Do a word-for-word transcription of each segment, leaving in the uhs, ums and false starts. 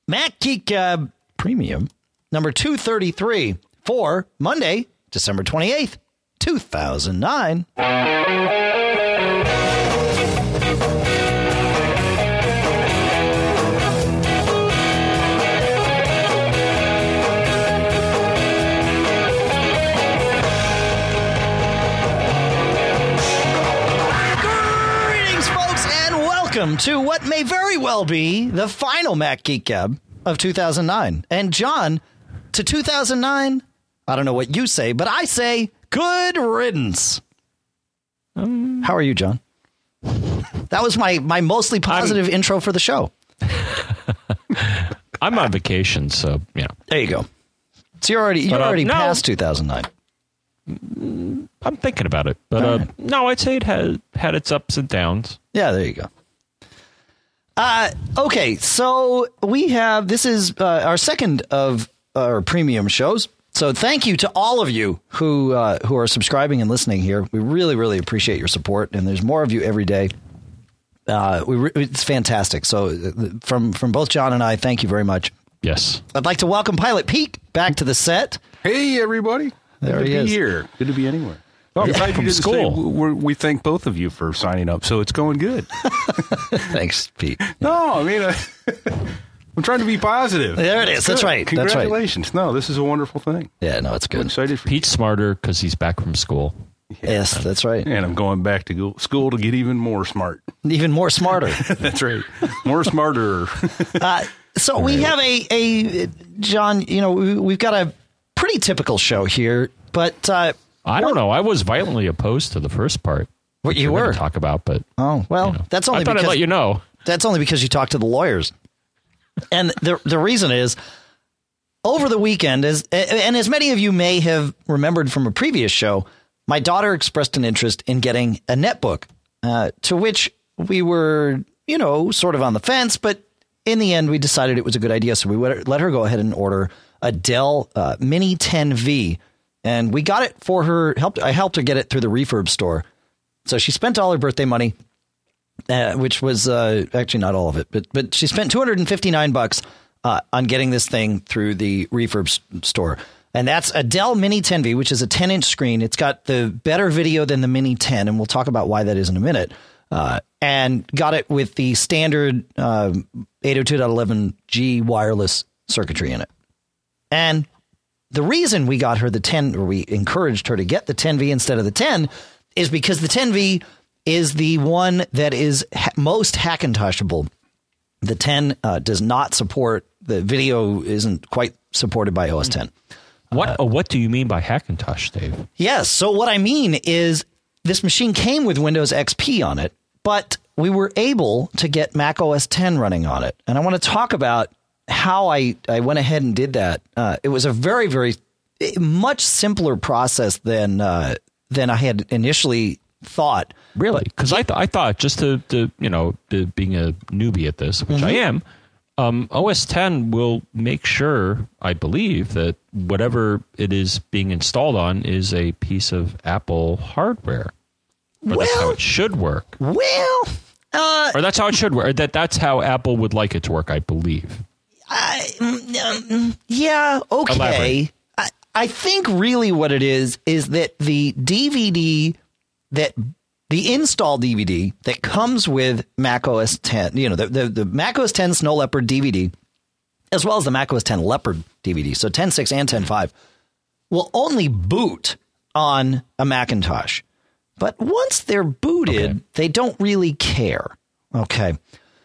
Mac Geek uh, Premium number two thirty-three for Monday, December twenty-eighth, two thousand nine. Welcome to what may very well be the final Mac Geek Gab of two thousand nine. And John, to two thousand nine, I don't know what you say, but I say good riddance. Um, How are you, John? That was my, my mostly positive I'm, intro for the show. I'm on vacation, so, yeah. There you go. So you're already, you're but, uh, already no, past two thousand nine. I'm thinking about it. But uh, right. no, I'd say it had, had its ups and downs. Yeah, there you go. Uh, okay, so we have, this is uh, our second of our premium shows. So thank you to all of you who uh, who are subscribing and listening here. We really, really appreciate your support. And there's more of you every day. Uh, we re- it's fantastic. So from, from both John and I, thank you very much. Yes. I'd like to welcome Pilot Pete back to the set. Hey, everybody. There Good he to is. be here. Good to be anywhere. Oh, I'm yeah, glad you from didn't school. say we're, we thank both of you for signing up, so it's going good. Thanks, Pete. No, I mean, uh, I'm trying to be positive. There it is. That's, That's right. Congratulations. That's right. No, this is a wonderful thing. Yeah, no, it's good. I'm excited for Pete's smarter because he's back from school. Yeah. Yes, that's right. And I'm going back to go, school to get even more smart. Even more smarter. That's right. More smarter. uh, so we have a, a, John, you know, we, we've got a pretty typical show here, but... Uh, I don't know. I was violently opposed to the first part. What you were to talk about, but oh well, you know. that's only I thought because I'd let you know. That's only because you talked to the lawyers, and the the reason is over the weekend, as and as many of you may have remembered from a previous show, my daughter expressed an interest in getting a netbook, uh, to which we were, you know, sort of on the fence, but in the end, we decided it was a good idea, so we let her go ahead and order a Dell uh, Mini ten V. And we got it for her. Helped I helped her get it through the refurb store. So she spent all her birthday money, uh, which was uh, actually not all of it, but but she spent two hundred fifty-nine bucks uh, on getting this thing through the refurb s- store. And that's a Dell Mini ten V, which is a ten inch screen. It's got the better video than the Mini ten, and we'll talk about why that is in a minute. Uh, and got it with the standard uh, eight oh two dot eleven G wireless circuitry in it. And the reason we got her the ten, or we encouraged her to get the ten V instead of the ten, is because the ten V is the one that is ha- most Hackintoshable. The ten uh, does not support, the video isn't quite supported by O S ten. What uh, oh, what do you mean by Hackintosh, Dave? Yes. So what I mean is this machine came with Windows X P on it, but we were able to get Mac O S ten running on it. And I want to talk about how I, I went ahead and did that. Uh, it was a very, very much simpler process than uh, than I had initially thought. Really? Because I, th- I thought just to, to you know, to being a newbie at this, which mm-hmm. I am, um, O S ten will make sure, I believe, that whatever it is being installed on is a piece of Apple hardware. Or well, that's how it should work. Well, uh, or that's how it should work. Or that that's how Apple would like it to work, I believe. I, um, yeah, okay. I, I think really what it is, is that the D V D that the install D V D that comes with Mac O S ten, you know, the, the, the Mac O S ten Snow Leopard D V D, as well as the Mac O S ten Leopard D V D, so ten point six and ten point five, will only boot on a Macintosh. But once they're booted, okay. they don't really care. Okay.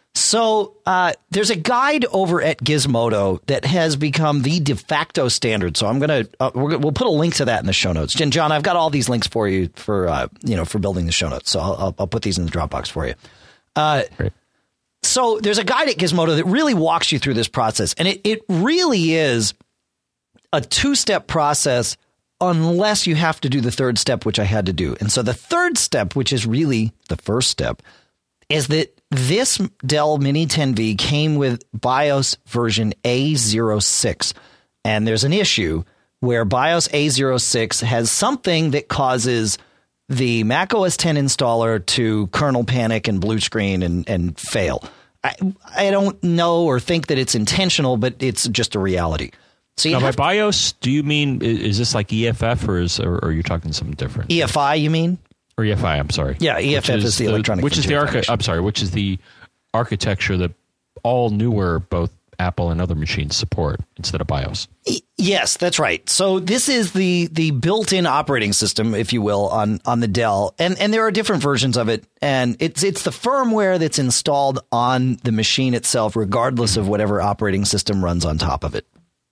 So uh, there's a guide over at Gizmodo that has become the de facto standard. So I'm going to uh, we'll put a link to that in the show notes. And John, I've got all these links for you for, uh, you know, for building the show notes. So I'll, I'll put these in the Dropbox for you. Uh, Great. So there's a guide at Gizmodo that really walks you through this process. And it, it really is a two step process unless you have to do the third step, which I had to do. And so the third step, which is really the first step, is that this Dell Mini ten V came with BIOS version A zero six. And there's an issue where BIOS A zero six has something that causes the Mac O S ten installer to kernel panic and blue screen and, and fail. I, I don't know or think that it's intentional, but it's just a reality. So you now, have by BIOS, do you mean, is this like E F F or is or, or are you talking something different? E F I, you mean? Or E F I, I'm sorry. Yeah, E F F Which is the electronic Which is the frontier archi- foundation. I'm sorry, which is the architecture that all newer, both Apple and other machines support instead of BIOS. Y- Yes, that's right. So this is the the built-in operating system, if you will, on on the Dell, and and there are different versions of it, and it's it's the firmware that's installed on the machine itself, regardless of whatever operating system runs on top of it.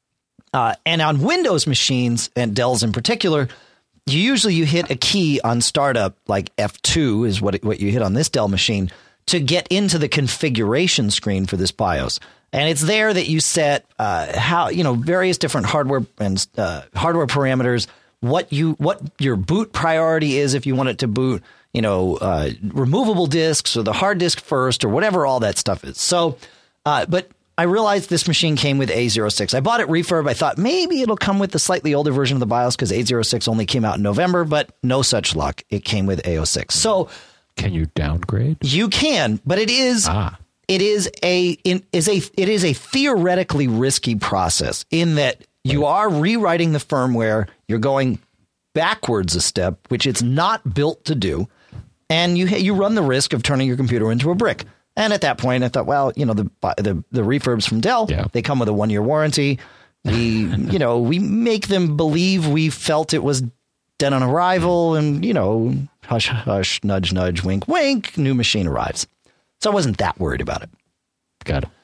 Uh, and on Windows machines, and Dell's in particular, you usually you hit a key on startup, like F two is what it, what you hit on this Dell machine, to get into the configuration screen for this BIOS. And it's there that you set uh, how, you know, various different hardware and uh, hardware parameters, what you what your boot priority is if you want it to boot, you know, uh, removable disks or the hard disk first or whatever all that stuff is. So, uh, but I realized this machine came with A zero six. I bought it refurb. I thought maybe it'll come with the slightly older version of the BIOS because A zero six only came out in November, but no such luck. It came with A zero six. So can you downgrade? You can, but it is ah. it is a in, is a it is a theoretically risky process in that you are rewriting the firmware. You're going backwards a step, which it's not built to do, and you you run the risk of turning your computer into a brick. And at that point, I thought, well, you know, the the, the refurbs from Dell, yeah. they come with a one year warranty. We, you know, we make them believe we felt it was dead on arrival, and you know, hush, hush, nudge, nudge, wink, wink. New machine arrives. So I wasn't that worried about it. Got it.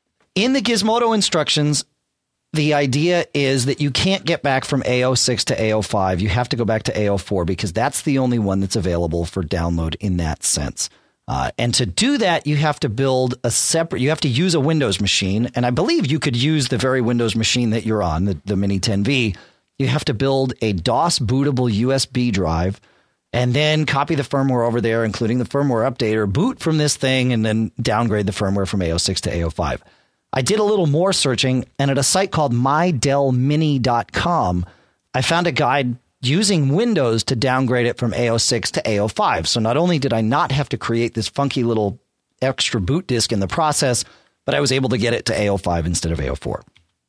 In the Gizmodo instructions, the idea is that you can't get back from A zero six to A zero five. You have to go back to A zero four because that's the only one that's available for download in that sense. Uh, and to do that, you have to build a separate, you have to use a Windows machine. And I believe you could use the very Windows machine that you're on, the, the Mini ten V. You have to build a DOS bootable U S B drive and then copy the firmware over there, including the firmware updater, boot from this thing, and then downgrade the firmware from A zero six to A zero five. I did a little more searching, and at a site called my dell mini dot com, I found a guide using Windows to downgrade it from A zero six to A zero five. So not only did I not have to create this funky little extra boot disk in the process, but I was able to get it to A zero five instead of A zero four.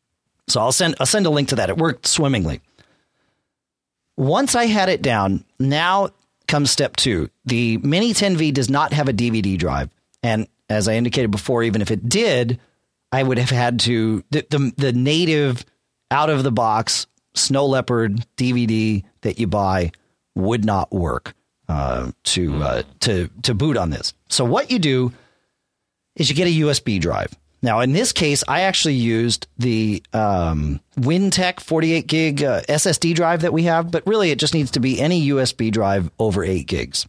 So I'll send I'll send a link to that. It worked swimmingly. Once I had it down, now comes step two. The Mini ten V does not have a D V D drive. And as I indicated before, even if it did, I would have had to, the, the, the native out-of-the-box Snow Leopard D V D that you buy would not work uh, to uh, to to boot on this. So what you do is you get a U S B drive. Now, in this case, I actually used the um, Wintech forty-eight gig uh, S S D drive that we have, but really it just needs to be any U S B drive over eight gigs.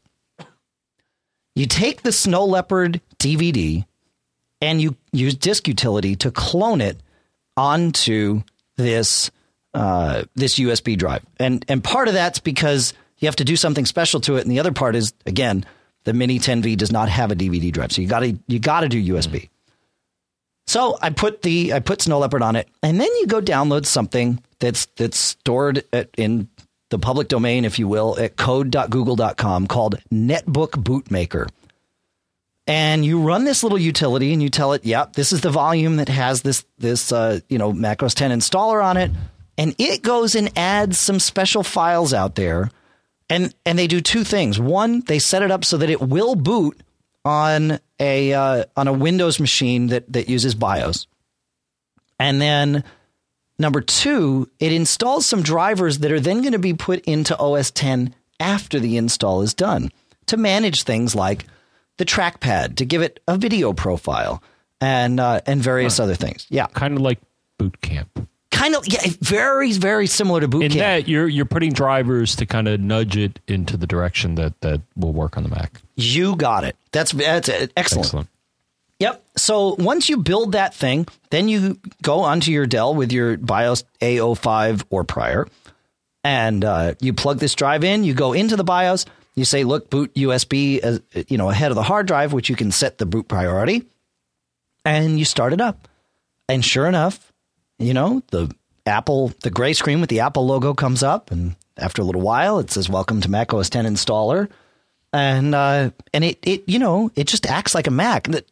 You take the Snow Leopard D V D and you use Disk Utility to clone it onto this uh, this U S B drive. And and part of that's because you have to do something special to it, and the other part is, again, the Mini ten V does not have a D V D drive, so you got to you got to do U S B. Mm-hmm. So I put the I put Snow Leopard on it, and then you go download something that's that's stored at, in the public domain, if you will, at code dot google dot com called Netbook Bootmaker. And you run this little utility, and you tell it, "Yep, this is the volume that has this this uh, you know Mac O S ten installer on it," and it goes and adds some special files out there, and and they do two things. One, they set it up so that it will boot on a uh, on a Windows machine that that uses BIOS. And then number two, it installs some drivers that are then going to be put into O S ten after the install is done to manage things like the trackpad, to give it a video profile, and uh, and various huh. other things. Yeah, kind of like Boot Camp. Kind of, yeah, very, very similar to Boot In Camp. that, you're you're putting drivers to kind of nudge it into the direction that, that will work on the Mac. You got it. That's that's excellent. Excellent. Yep. So once you build that thing, then you go onto your Dell with your BIOS A zero five or prior, and uh, you plug this drive in. You go into the BIOS. You say, "Look, boot U S B, as, you know, ahead of the hard drive," which you can set the boot priority, and you start it up. And sure enough, you know, the Apple, the gray screen with the Apple logo comes up, and after a little while, it says, "Welcome to Mac O S ten installer," and uh, and it it you know it just acts like a Mac.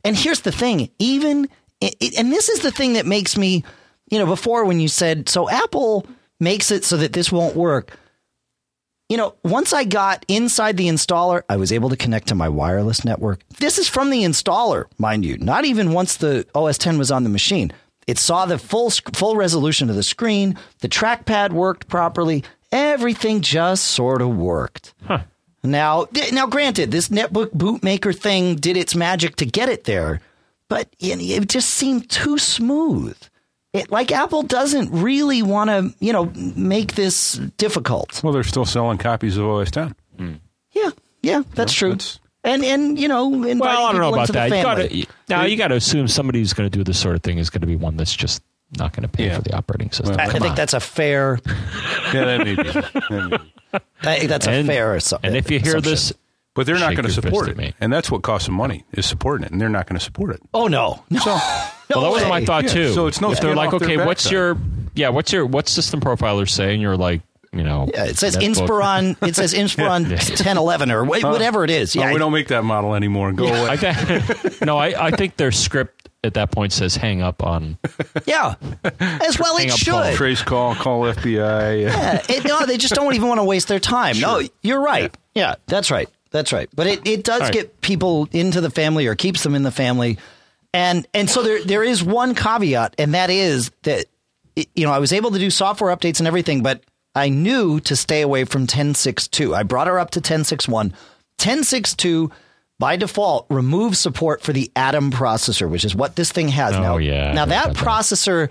and here's the thing, even, it, and this is the thing that makes me, you know, before when you said, so Apple makes it so that this won't work. You know, once I got inside the installer, I was able to connect to my wireless network. This is from the installer, mind you, not even once the O S ten was on the machine. It saw the full full resolution of the screen. The trackpad worked properly. Everything just sort of worked. Huh. Now, now, granted, this netbook bootmaker thing did its magic to get it there, but it, it just seemed too smooth. It, like Apple doesn't really want to, you know, make this difficult. Well, they're still selling copies of O S ten. Mm. Yeah, yeah, that's Yeah, true. that's- And and you know, inviting Well, I don't know people about into the that. You family. gotta, now you got to assume somebody who's going to do this sort of thing is going to be one that's just not going to pay Yeah. for the operating system. Well, I, I Come think on. that's a fair. Yeah, that may be. That may be. I think that's a And- fair assumption. And if you hear this, But they're not shake going to your support fist it. at me. And that's what costs them money, is supporting it. And they're not going to support it. oh no, no, So, no well, that was way. my thought Yeah, too. so it's no If they're skin like, off their okay, what's backside. your, yeah, what's your, what's System Profiler saying? You're like, you know, Yeah, it says netbook. Inspiron. It says Inspiron ten eleven or wh- whatever it is. oh, Yeah, we don't make that model anymore. Go away. I th- no, I, I think their script at that point says hang up on. yeah. As well, Hang it up call. should. Trace call, call F B I. Yeah, it, no, they just don't even want to waste their time. No, you're right. Yeah, that's right. That's right. But it, it does All right. get people into the family or keeps them in the family. And and so there there is one caveat, and that is that, you know, I was able to do software updates and everything, but I knew to stay away from ten point six two. I brought her up to ten point six one. ten point six two, by default, removes support for the Atom processor, which is what this thing has Oh, now. yeah, I Now, heard that about that. processor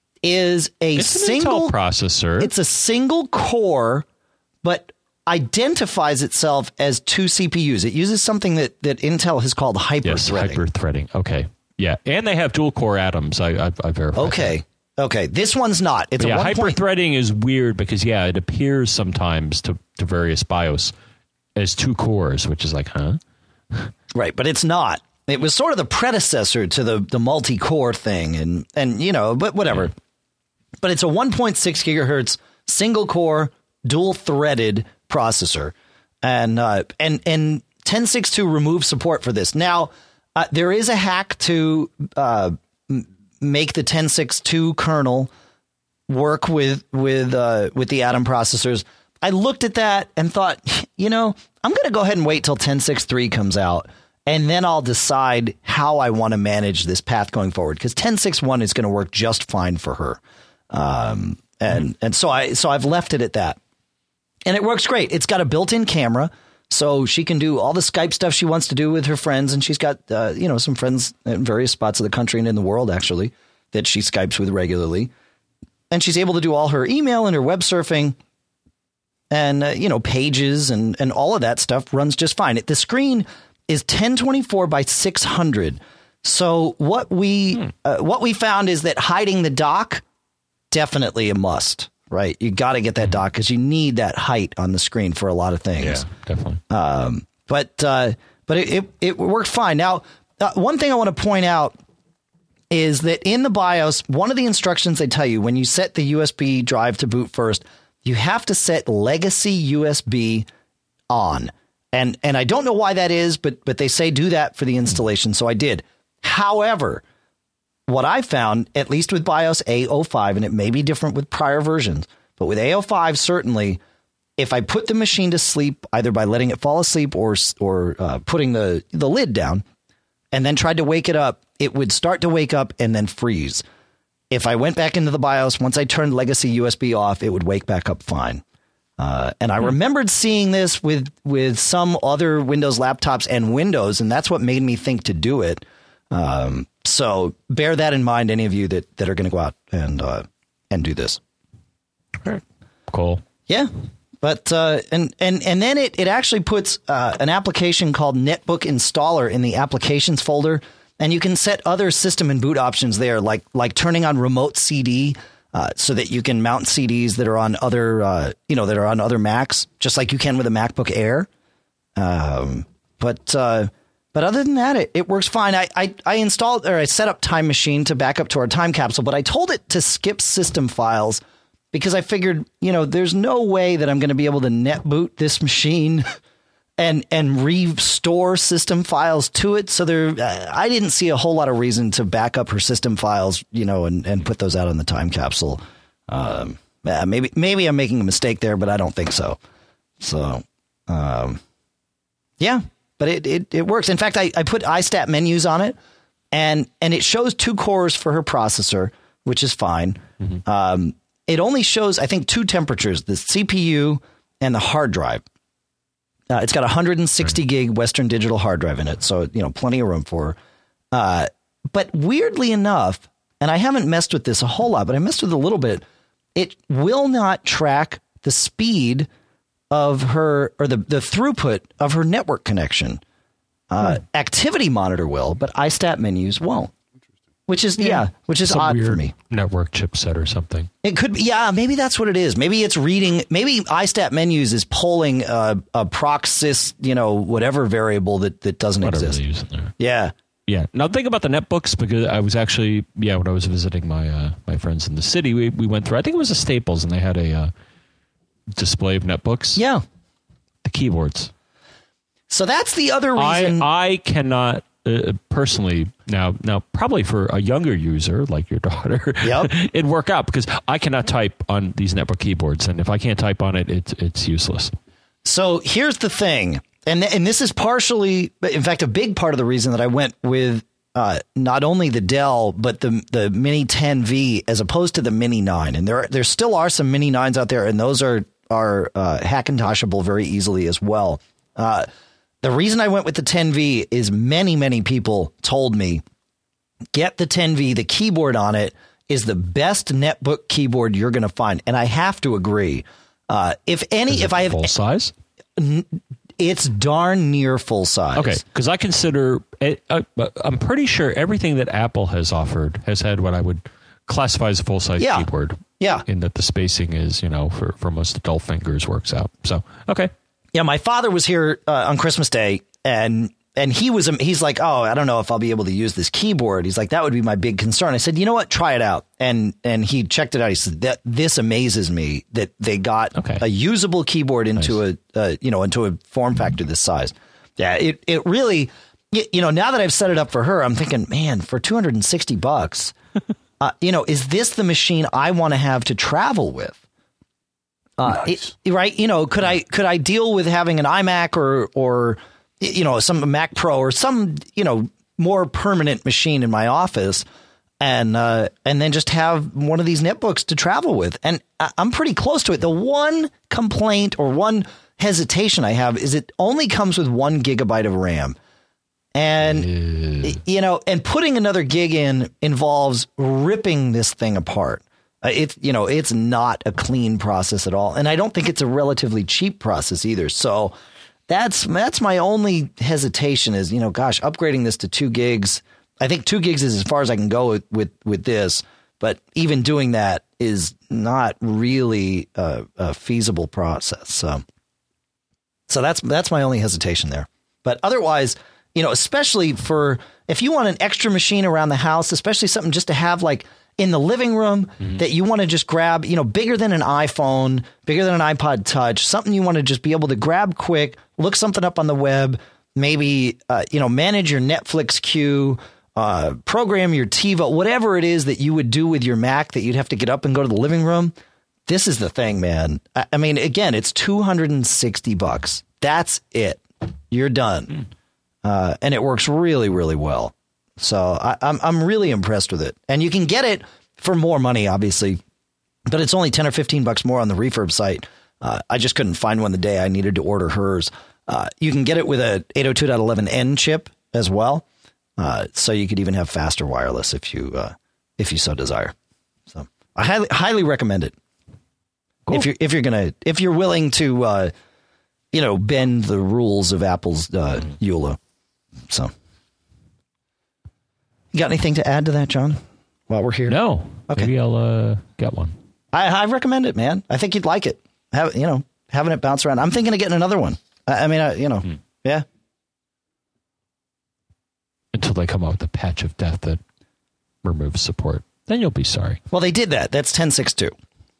is a It's an single Intel processor. It's a single core, but identifies itself as two C P Us. It uses something that, that Intel has called hyper yes, threading. hyper threading. Okay, yeah, and they have dual core atoms. I I, I verified. Okay. Okay. This one's not. It's But a yeah, one hyper point- threading is weird because yeah, it appears sometimes to to various BIOS as two cores, which is like, huh? Right, but it's not. It was sort of the predecessor to the, the multi-core thing, and, and you know, but whatever. But it's a one point six gigahertz single core dual threaded processor, and uh, and and ten point six two removes support for this. Now uh, there is a hack to uh, m- make the ten point six two kernel work with with uh, with the Atom processors. I looked at that and thought, you know, I'm going to go ahead and wait till ten point six three comes out, and then I'll decide how I want to manage this path going forward, because ten point six one is going to work just fine for her. Um, and mm-hmm. and so I so I've left it at that. And it works great. It's got a built-in camera, so she can do all the Skype stuff she wants to do with her friends, and she's got uh, you know some friends in various spots of the country and in the world actually that she Skypes with regularly. And she's able to do all her email and her web surfing. And, uh, you know, pages and, and all of that stuff runs just fine. The screen is ten twenty-four by six hundred. So what we hmm. uh, what we found is that hiding the dock, definitely a must, right? You got to get that dock because you need that height on the screen for a lot of things. Yeah, definitely. Um, but uh, but it, it, it worked fine. Now, uh, one thing I want to point out is that in the BIOS, one of the instructions they tell you when you set the U S B drive to boot first, you have to set legacy U S B on. And and I don't know why that is, but but they say do that for the installation. So I did. However, what I found, at least with BIOS A zero five, and it may be different with prior versions, but with A zero five, certainly, if I put the machine to sleep, either by letting it fall asleep or or uh, putting the, the lid down, and then tried to wake it up, it would start to wake up and then freeze. If I went back into the BIOS, once I turned legacy U S B off, it would wake back up fine. Uh, and I remembered seeing this with with some other Windows laptops and Windows, and that's what made me think to do it. Um, so bear that in mind, any of you that, that are going to go out and uh, and do this. Cool. Yeah. But uh, and and and then it, it actually puts uh, an application called Netbook Installer in the applications folder, and you can set other system and boot options there, like like turning on remote C D, uh, so that you can mount C Ds that are on other uh, you know that are on other Macs, just like you can with a MacBook Air. Um, but uh, but other than that, it, it works fine. I, I I installed or I set up Time Machine to back up to our time capsule, but I told it to skip system files. Because I figured, you know, there's no way that I'm going to be able to net boot this machine and and restore system files to it. So there, uh, I didn't see a whole lot of reason to back up her system files, you know, and, and put those out on the time capsule. Um, yeah, maybe maybe I'm making a mistake there, but I don't think so. So, um, yeah, but it, it, it works. In fact, I, I put iStat menus on it, and and it shows two cores for her processor, which is fine. Mm-hmm. Um, it only shows, I think, two temperatures, the C P U and the hard drive. Uh, it's got a one hundred sixty gig Western Digital hard drive in it, so, you know, plenty of room for her. Uh, but weirdly enough, and I haven't messed with this a whole lot, but I messed with it a little bit, it will not track the speed of her, or the, the throughput of her network connection. Uh, hmm. Activity Monitor will, but iStat menus won't. Which is, yeah, yeah which is Some odd weird for me. Network chipset or something. It could be, yeah, maybe that's what it is. Maybe it's reading, maybe iStat menus is pulling a, a proxys, you know, whatever variable that, that doesn't Whatever exist. they use in there. Yeah. Yeah. Now think about the netbooks, because I was actually, yeah, when I was visiting my uh, my friends in the city, we, we went through, I think it was a Staples, and they had a uh, display of netbooks. Yeah. The keyboards. So that's the other reason. I, I cannot. Uh, personally, now, now, probably for a younger user like your daughter, yep. it'd work out, because I cannot type on these netbook keyboards, and if I can't type on it, it's it's useless. So here's the thing, and and this is partially, in fact, a big part of the reason that I went with uh, not only the Dell but the the Mini ten V as opposed to the Mini nine, and there there still are some Mini nines out there, and those are are uh, Hackintoshable very easily as well. Uh, The reason I went with the ten V is many, many people told me, get the ten V, the keyboard on it is the best netbook keyboard you're going to find. And I have to agree. Uh, if any, is if I have full size, it's darn near full size. Okay. Because I consider it, uh, I'm pretty sure everything that Apple has offered has had what I would classify as a full size yeah. keyboard. Yeah. In that the spacing is, you know, for, for most adult fingers works out. So, okay. Yeah, my father was here uh, on Christmas Day, and and he was he's like, oh, I don't know if I'll be able to use this keyboard. He's like, that would be my big concern. I said, you know what, try it out. And and he checked it out. He said, that this amazes me that they got okay. a usable keyboard into nice. a uh, you know into a form factor this size. Yeah, it it really, you know, now that I've set it up for her, I'm thinking, man, for two hundred sixty bucks, uh, you know, is this the machine I want to have to travel with? Uh, nice. it, right. You know, could I could I deal with having an iMac or or, you know, some Mac Pro or some, you know, more permanent machine in my office and uh, and then just have one of these netbooks to travel with? And I, I'm pretty close to it. The one complaint or one hesitation I have is it only comes with one gigabyte of RAM. And, yeah. you know, and putting another gig in involves ripping this thing apart. Uh, it's, you know, it's not a clean process at all. And I don't think it's a relatively cheap process either. So that's that's my only hesitation is, you know, gosh, upgrading this to two gigs. I think two gigs is as far as I can go with, with, with this. But even doing that is not really a, a feasible process. So, so that's that's my only hesitation there. But otherwise, you know, especially for if you want an extra machine around the house, especially something just to have like in the living room mm-hmm. that you want to just grab, you know, bigger than an iPhone, bigger than an iPod Touch, something you want to just be able to grab quick, look something up on the web, maybe, uh, you know, manage your Netflix queue, uh, program your TiVo, whatever it is that you would do with your Mac that you'd have to get up and go to the living room. This is the thing, man. I, I mean, again, it's two hundred sixty bucks. That's it. You're done. Mm. Uh, and it works really, really well. So I, I'm I'm really impressed with it. And you can get it for more money, obviously, but it's only ten or fifteen bucks more on the Refurb site. Uh, I just couldn't find one the day I needed to order hers. Uh, you can get it with a eight oh two dot eleven n chip as well. Uh, so you could even have faster wireless if you uh, if you so desire. So I highly highly recommend it. Cool. If you're if you're gonna if you're willing to uh, you know bend the rules of Apple's uh, E U L A. So. You got anything to add to that, John, while we're here? No. Okay. Maybe I'll uh, get one. I, I recommend it, man. I think you'd like it. Have you know, having it bounce around. I'm thinking of getting another one. I, I mean, I, you know, hmm. yeah. Until they come out with a patch of death that removes support. Then you'll be sorry. Well, they did that. That's ten six two.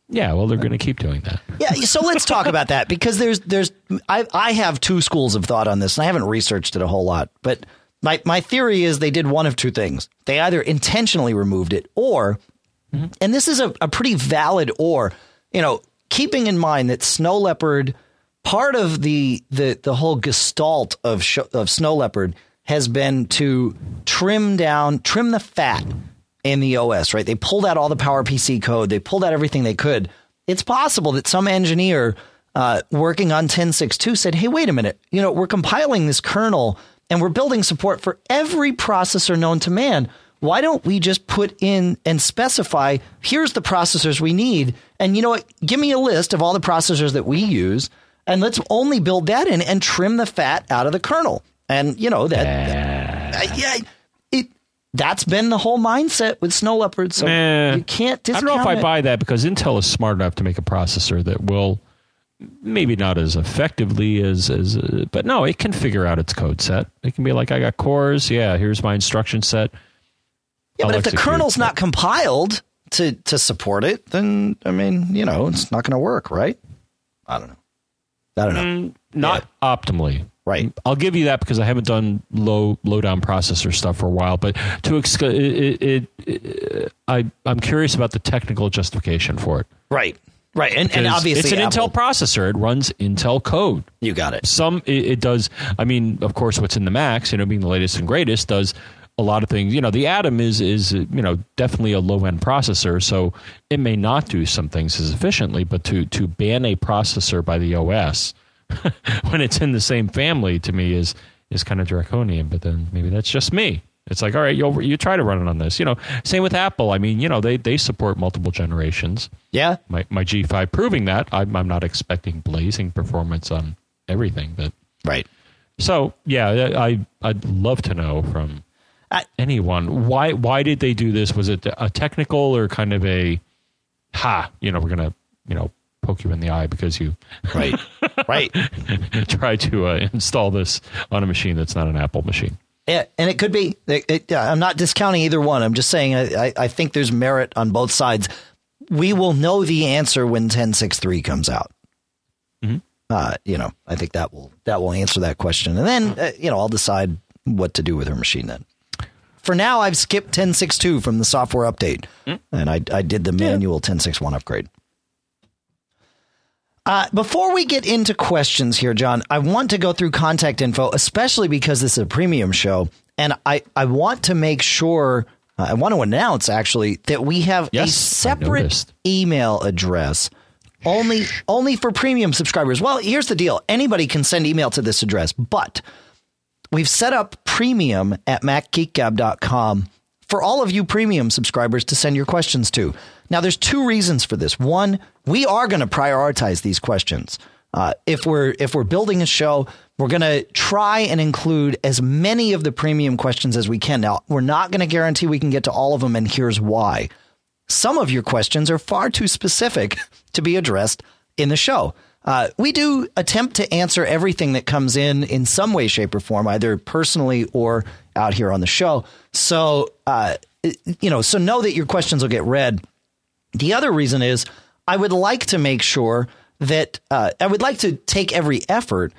Yeah, well, they're going to keep doing that. Yeah, so let's talk about that because there's there's I I have two schools of thought on this, and I haven't researched it a whole lot, but my my theory is they did one of two things. They either intentionally removed it, or, mm-hmm. and this is a, a pretty valid or, you know, keeping in mind that snow leopard, part of the the the whole gestalt of sh- of snow leopard has been to trim down, trim the fat in the O S, right? They pulled out all the PowerPC code. They pulled out everything they could. It's possible that some engineer uh, working on ten sixty-two said, hey, wait a minute. You know, we're compiling this kernel and we're building support for every processor known to man. Why don't we just put in and specify, here's the processors we need. And you know what? Give me a list of all the processors that we use, and let's only build that in and trim the fat out of the kernel. And, you know, that, that uh, yeah, it, that's been the whole mindset with snow leopard. So nah, you can't discount I don't know if it. I buy that because Intel is smart enough to make a processor that will maybe not as effectively as, as uh, but no, it can figure out its code set. It can be like, I got cores. Yeah, here's my instruction set. Yeah, I'll but if the execute. kernel's not compiled to, to support it, then, I mean, you know, it's not going to work, right? I don't know. I don't know. Mm, not yeah. optimally. Right. I'll give you that because I haven't done low low down processor stuff for a while. But to ex- it, it, it, I I'm curious about the technical justification for it. Right. Right. And, and obviously it's an Apple, Intel processor. It runs Intel code. You got it. Some it, it does. I mean, of course, what's in the Macs, you know, being the latest and greatest, does a lot of things. You know, the Atom is is you know definitely a low end processor, so it may not do some things as efficiently. But to to ban a processor by the O S when it's in the same family, to me is is kind of draconian. But then maybe that's just me. It's like, all right, you you try to run it on this. You know, same with Apple. I mean, you know, they they support multiple generations. Yeah. My my G five proving that. I'm I'm not expecting blazing performance on everything, but right. So yeah, I I'd love to know from I, anyone why why did they do this? Was it a technical or kind of a ha? You know, we're gonna you know. poke you in the eye because you right right try to uh, install this on a machine that's not an Apple machine. Yeah, and it could be. It, it, I'm not discounting either one. I'm just saying I, I think there's merit on both sides. We will know the answer when ten sixty-three comes out. Mm-hmm. Uh, you know, I think that will that will answer that question, and then uh, you know I'll decide what to do with her machine then. For now, I've skipped ten sixty-two from the software update, mm-hmm. and I I did the manual yeah. ten sixty-one upgrade. Uh, before we get into questions here, John, I want to go through contact info, especially because this is a premium show. And I, I want to make sure, uh, I want to announce, actually, that we have yes, a separate email address only only for premium subscribers. Well, here's the deal. Anybody can send email to this address, but we've set up premium at mac geek gab dot com for all of you premium subscribers to send your questions to. Now, there's two reasons for this. One, we are going to prioritize these questions. Uh, if we're if we're building a show, we're going to try and include as many of the premium questions as we can. Now, we're not going to guarantee we can get to all of them, and here's why. Some of your questions are far too specific to be addressed in the show. Uh, we do attempt to answer everything that comes in in some way, shape, or form, either personally or out here on the show. So, uh, you know, so know that your questions will get read. The other reason is I would like to make sure that uh, I would like to take every effort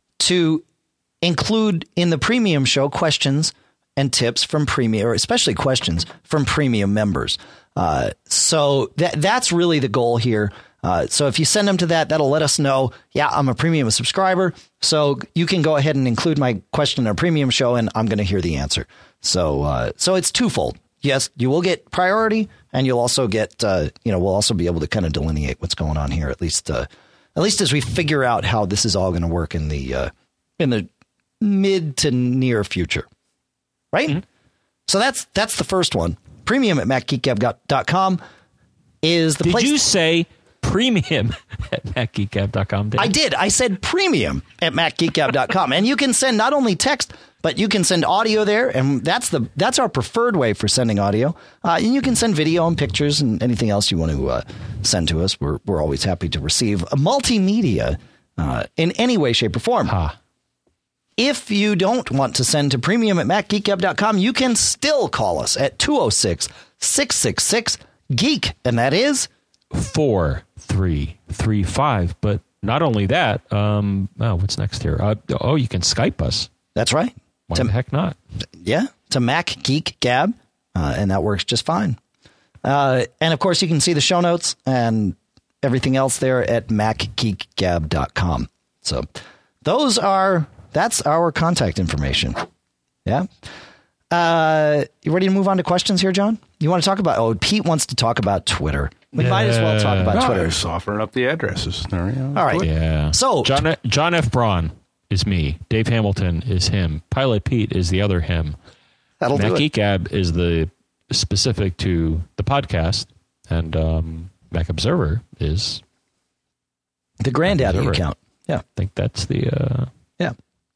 to include in the premium show questions and tips from premium, or especially questions from premium members. Uh, so that that's really the goal here. Uh, so if you send them to that, that'll let us know, yeah, I'm a premium subscriber. So you can go ahead and include my question in a premium show, and I'm going to hear the answer. So uh, so it's twofold. Yes, you will get priority, and you'll also get, uh, you know, we'll also be able to kind of delineate what's going on here, at least, uh, at least as we figure out how this is all going to work in the uh, in the mid to near future, right? Mm-hmm. So that's that's the first one. Premium at mac geek gab dot com is the Did place. Did you say premium at mac geek gab dot com? I did. I said premium at mac geek gab dot com, and you can send not only text, but you can send audio there, and that's the that's our preferred way for sending audio. Uh, and you can send video and pictures and anything else you want to uh, send to us. We're we're always happy to receive a multimedia uh, in any way, shape, or form. Huh. If you don't want to send to premium at mac geek gab dot com, you can still call us at two oh six, six six six, geek, and that is four three three five. But not only that, um, oh, what's next here? Uh, oh, you can Skype us. That's right. Why to, the heck not? Yeah, to Mac Geek Gab, uh, and that works just fine. Uh, and of course, you can see the show notes and everything else there at mac geek gab dot com. So those are that's our contact information. Yeah. Uh, you ready to move on to questions here, John? You want to talk about? Oh, Pete wants to talk about Twitter. We yeah. might as well talk about no, Twitter. Just offering up the addresses. There we go. All right. Yeah. So John John F. Braun is me. Dave Hamilton is him. Pilot Pete is the other him. That'll Mac do it. Geek Gab is the specific to the podcast, and um, Mac Observer is the granddaddy Observer. account. Yeah. I think that's the... Uh... Yeah.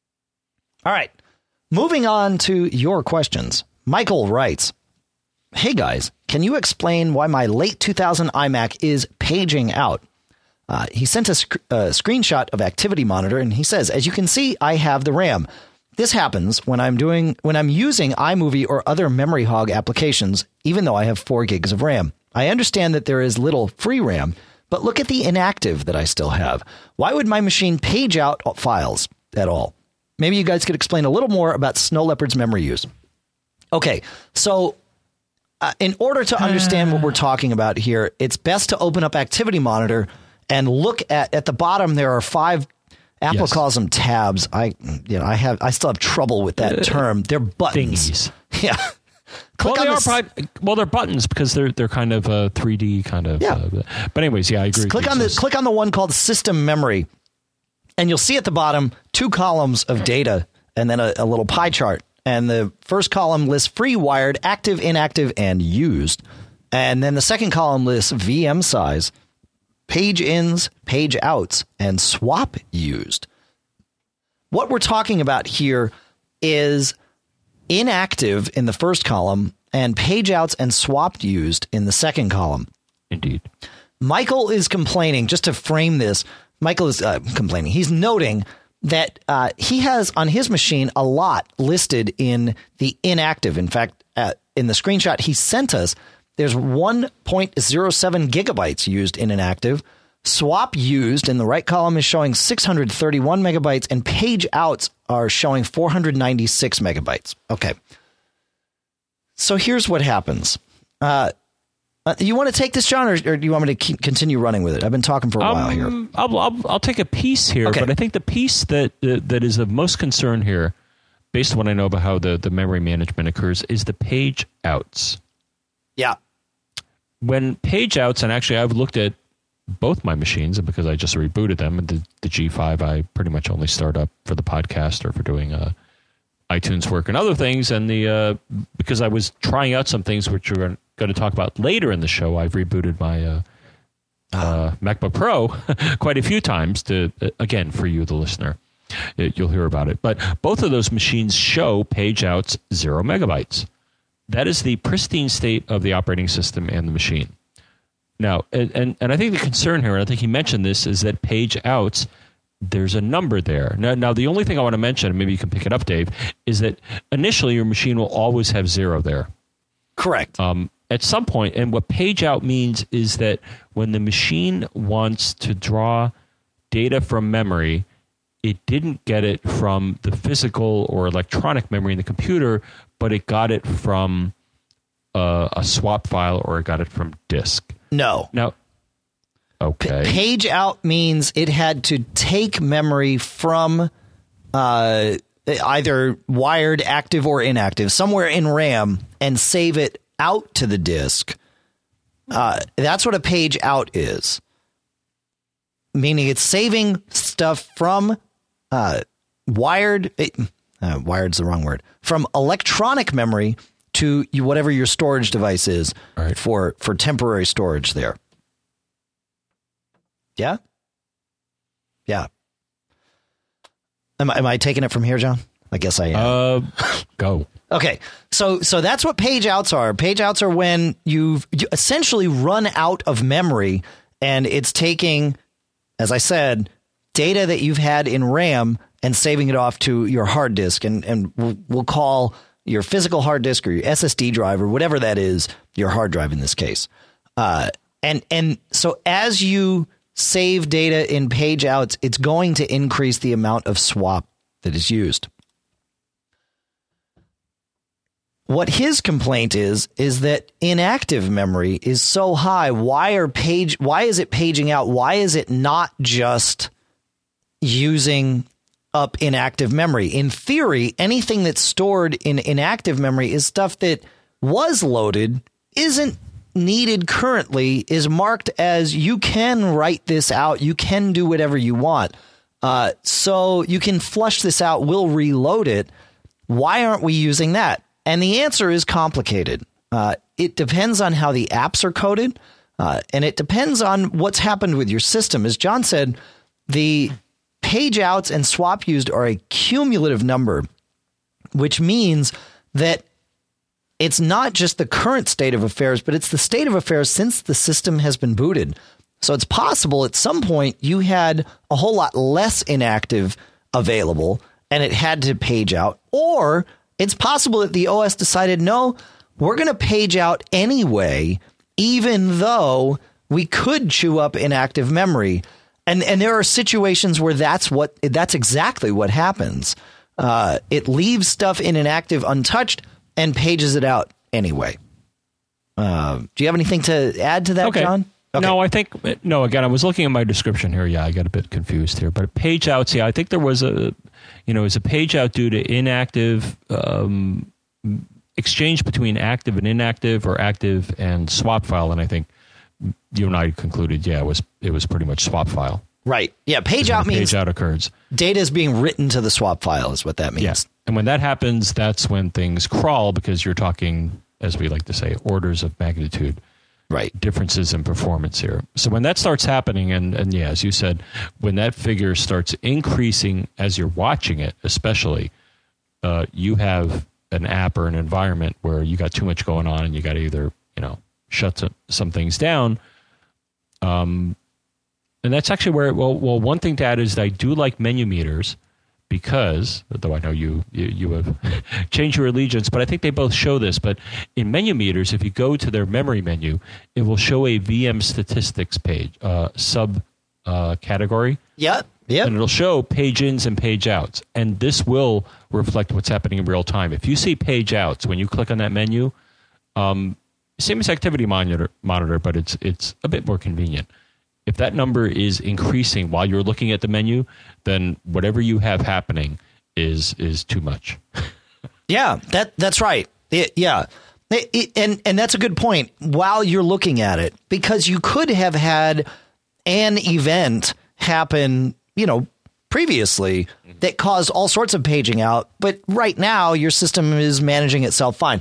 All right. Moving on to your questions. Michael writes, hey guys, can you explain why my late two thousand iMac is paging out? Uh, he sent a, sc- a screenshot of Activity Monitor, and he says, as you can see, I have the RAM. This happens when I'm doing when I'm using iMovie or other memory hog applications, even though I have four gigs of RAM. I understand that there is little free RAM, but look at the inactive that I still have. Why would my machine page out files at all? Maybe you guys could explain a little more about Snow Leopard's memory use. Okay, so uh, in order to understand what we're talking about here, it's best to open up Activity Monitor and look at at the bottom. There are five. Apple yes. calls them tabs. I, you know, I have, I still have trouble with that uh, term. They're buttons. Thingies. Yeah. Well, they are probably, well, they're buttons because they're they're kind of a three D kind of. Yeah. Uh, but anyways, yeah, I agree. Click on the just, click on the one called System Memory, and you'll see at the bottom two columns of data and then a, a little pie chart. And the first column lists free, wired, active, inactive, and used. And then the second column lists V M size, page ins, page outs, and swap used. What we're talking about here is inactive in the first column and page outs and swapped used in the second column. Indeed. Michael is complaining, just to frame this, Michael is uh, complaining. He's noting that uh, he has on his machine a lot listed in the inactive. In fact, uh, in the screenshot he sent us, there's one point zero seven gigabytes used in inactive. Swap used in the right column is showing six hundred thirty-one megabytes, and page outs are showing four hundred ninety-six megabytes. Okay. So here's what happens. Uh, uh, you want to take this, John, or, or do you want me to keep, continue running with it? I've been talking for a um, while here. I'll, I'll, I'll take a piece here, okay. But I think the piece that uh, that is of most concern here, based on what I know about how the, the memory management occurs, is the page outs. Yeah. When page outs, and actually I've looked at both my machines because I just rebooted them. The, the G five I pretty much only start up for the podcast or for doing uh, iTunes work and other things. And the uh, because I was trying out some things which we're going to talk about later in the show, I've rebooted my uh, uh, MacBook Pro quite a few times to, uh, again, for you, the listener. It, you'll hear about it. But both of those machines show page outs zero megabytes. That is the pristine state of the operating system and the machine. Now, and, and, and I think the concern here, and I think he mentioned this, is that page outs, there's a number there. Now, now, the only thing I want to mention, and maybe you can pick it up, Dave, is that initially your machine will always have zero there. Correct. Um, at some point, and what page out means is that when the machine wants to draw data from memory, it didn't get it from the physical or electronic memory in the computer, but it got it from uh, a swap file or it got it from disk. No. Now, okay. P- page out means it had to take memory from uh, either wired, active, or inactive, somewhere in RAM, and save it out to the disk. Uh, that's what a page out is. Meaning it's saving stuff from uh, wired, uh, wired's the wrong word, from electronic memory to you, whatever your storage device is right. for, for temporary storage there. Yeah? Yeah. Am, am I taking it from here, John? I guess I am. Uh, go. Okay. So so that's what page outs are. Page outs are when you've you essentially run out of memory and it's taking, as I said, data that you've had in RAM and saving it off to your hard disk. And, and we'll, we'll call your physical hard disk or your S S D drive or whatever that is, your hard drive in this case. Uh, And and so as you save data in page outs, it's going to increase the amount of swap that is used. What his complaint is, is that inactive memory is so high. Why are page? Why is it paging out? Why is it not just using up inactive memory? In theory, anything that's stored in inactive memory is stuff that was loaded, isn't needed currently, is marked as you can write this out. You can do whatever you want. Uh, so you can flush this out. We'll reload it. Why aren't we using that? And the answer is complicated. Uh, it depends on how the apps are coded, uh, and it depends on what's happened with your system. As John said, the page outs and swap used are a cumulative number, which means that it's not just the current state of affairs, but it's the state of affairs since the system has been booted. So it's possible at some point you had a whole lot less inactive available and it had to page out, or it's possible that the O S decided, no, we're going to page out anyway, even though we could chew up inactive memory. And and there are situations where that's what that's exactly what happens. Uh, it leaves stuff in inactive untouched and pages it out anyway. Uh, do you have anything to add to that, okay. John? Okay. No, I think, no, again, I was looking at my description here. Yeah, I got a bit confused here. But page outs, yeah, I think there was a, you know, is a page out due to inactive um, exchange between active and inactive or active and swap file. And I think you and I concluded, yeah, it was, it was pretty much swap file. Right. Yeah, page out means page out occurs. Data is being written to the swap file is what that means. Yeah. And when that happens, that's when things crawl because you're talking, as we like to say, orders of magnitude. Right. Differences in performance here. So when that starts happening, and, and yeah, as you said, when that figure starts increasing as you're watching it, especially, uh, you have an app or an environment where you got too much going on and you got to either, you know, shut some, some things down. Um, and that's actually where, well, well, one thing to add is that I do like menu meters because, though I know you, you, you have changed your allegiance, but I think they both show this. But in menu meters, if you go to their memory menu, it will show a V M statistics page, uh, sub uh, category. Yep. Yep. And it'll show page ins and page outs. And this will reflect what's happening in real time. If you see page outs, when you click on that menu, um, same as activity monitor, monitor, but it's it's a bit more convenient. If that number is increasing while you're looking at the menu, then whatever you have happening is is too much. Yeah, that that's right. It, yeah, it, it, and and that's a good point. While you're looking at it, because you could have had an event happen, you know, previously that caused all sorts of paging out, but right now your system is managing itself fine.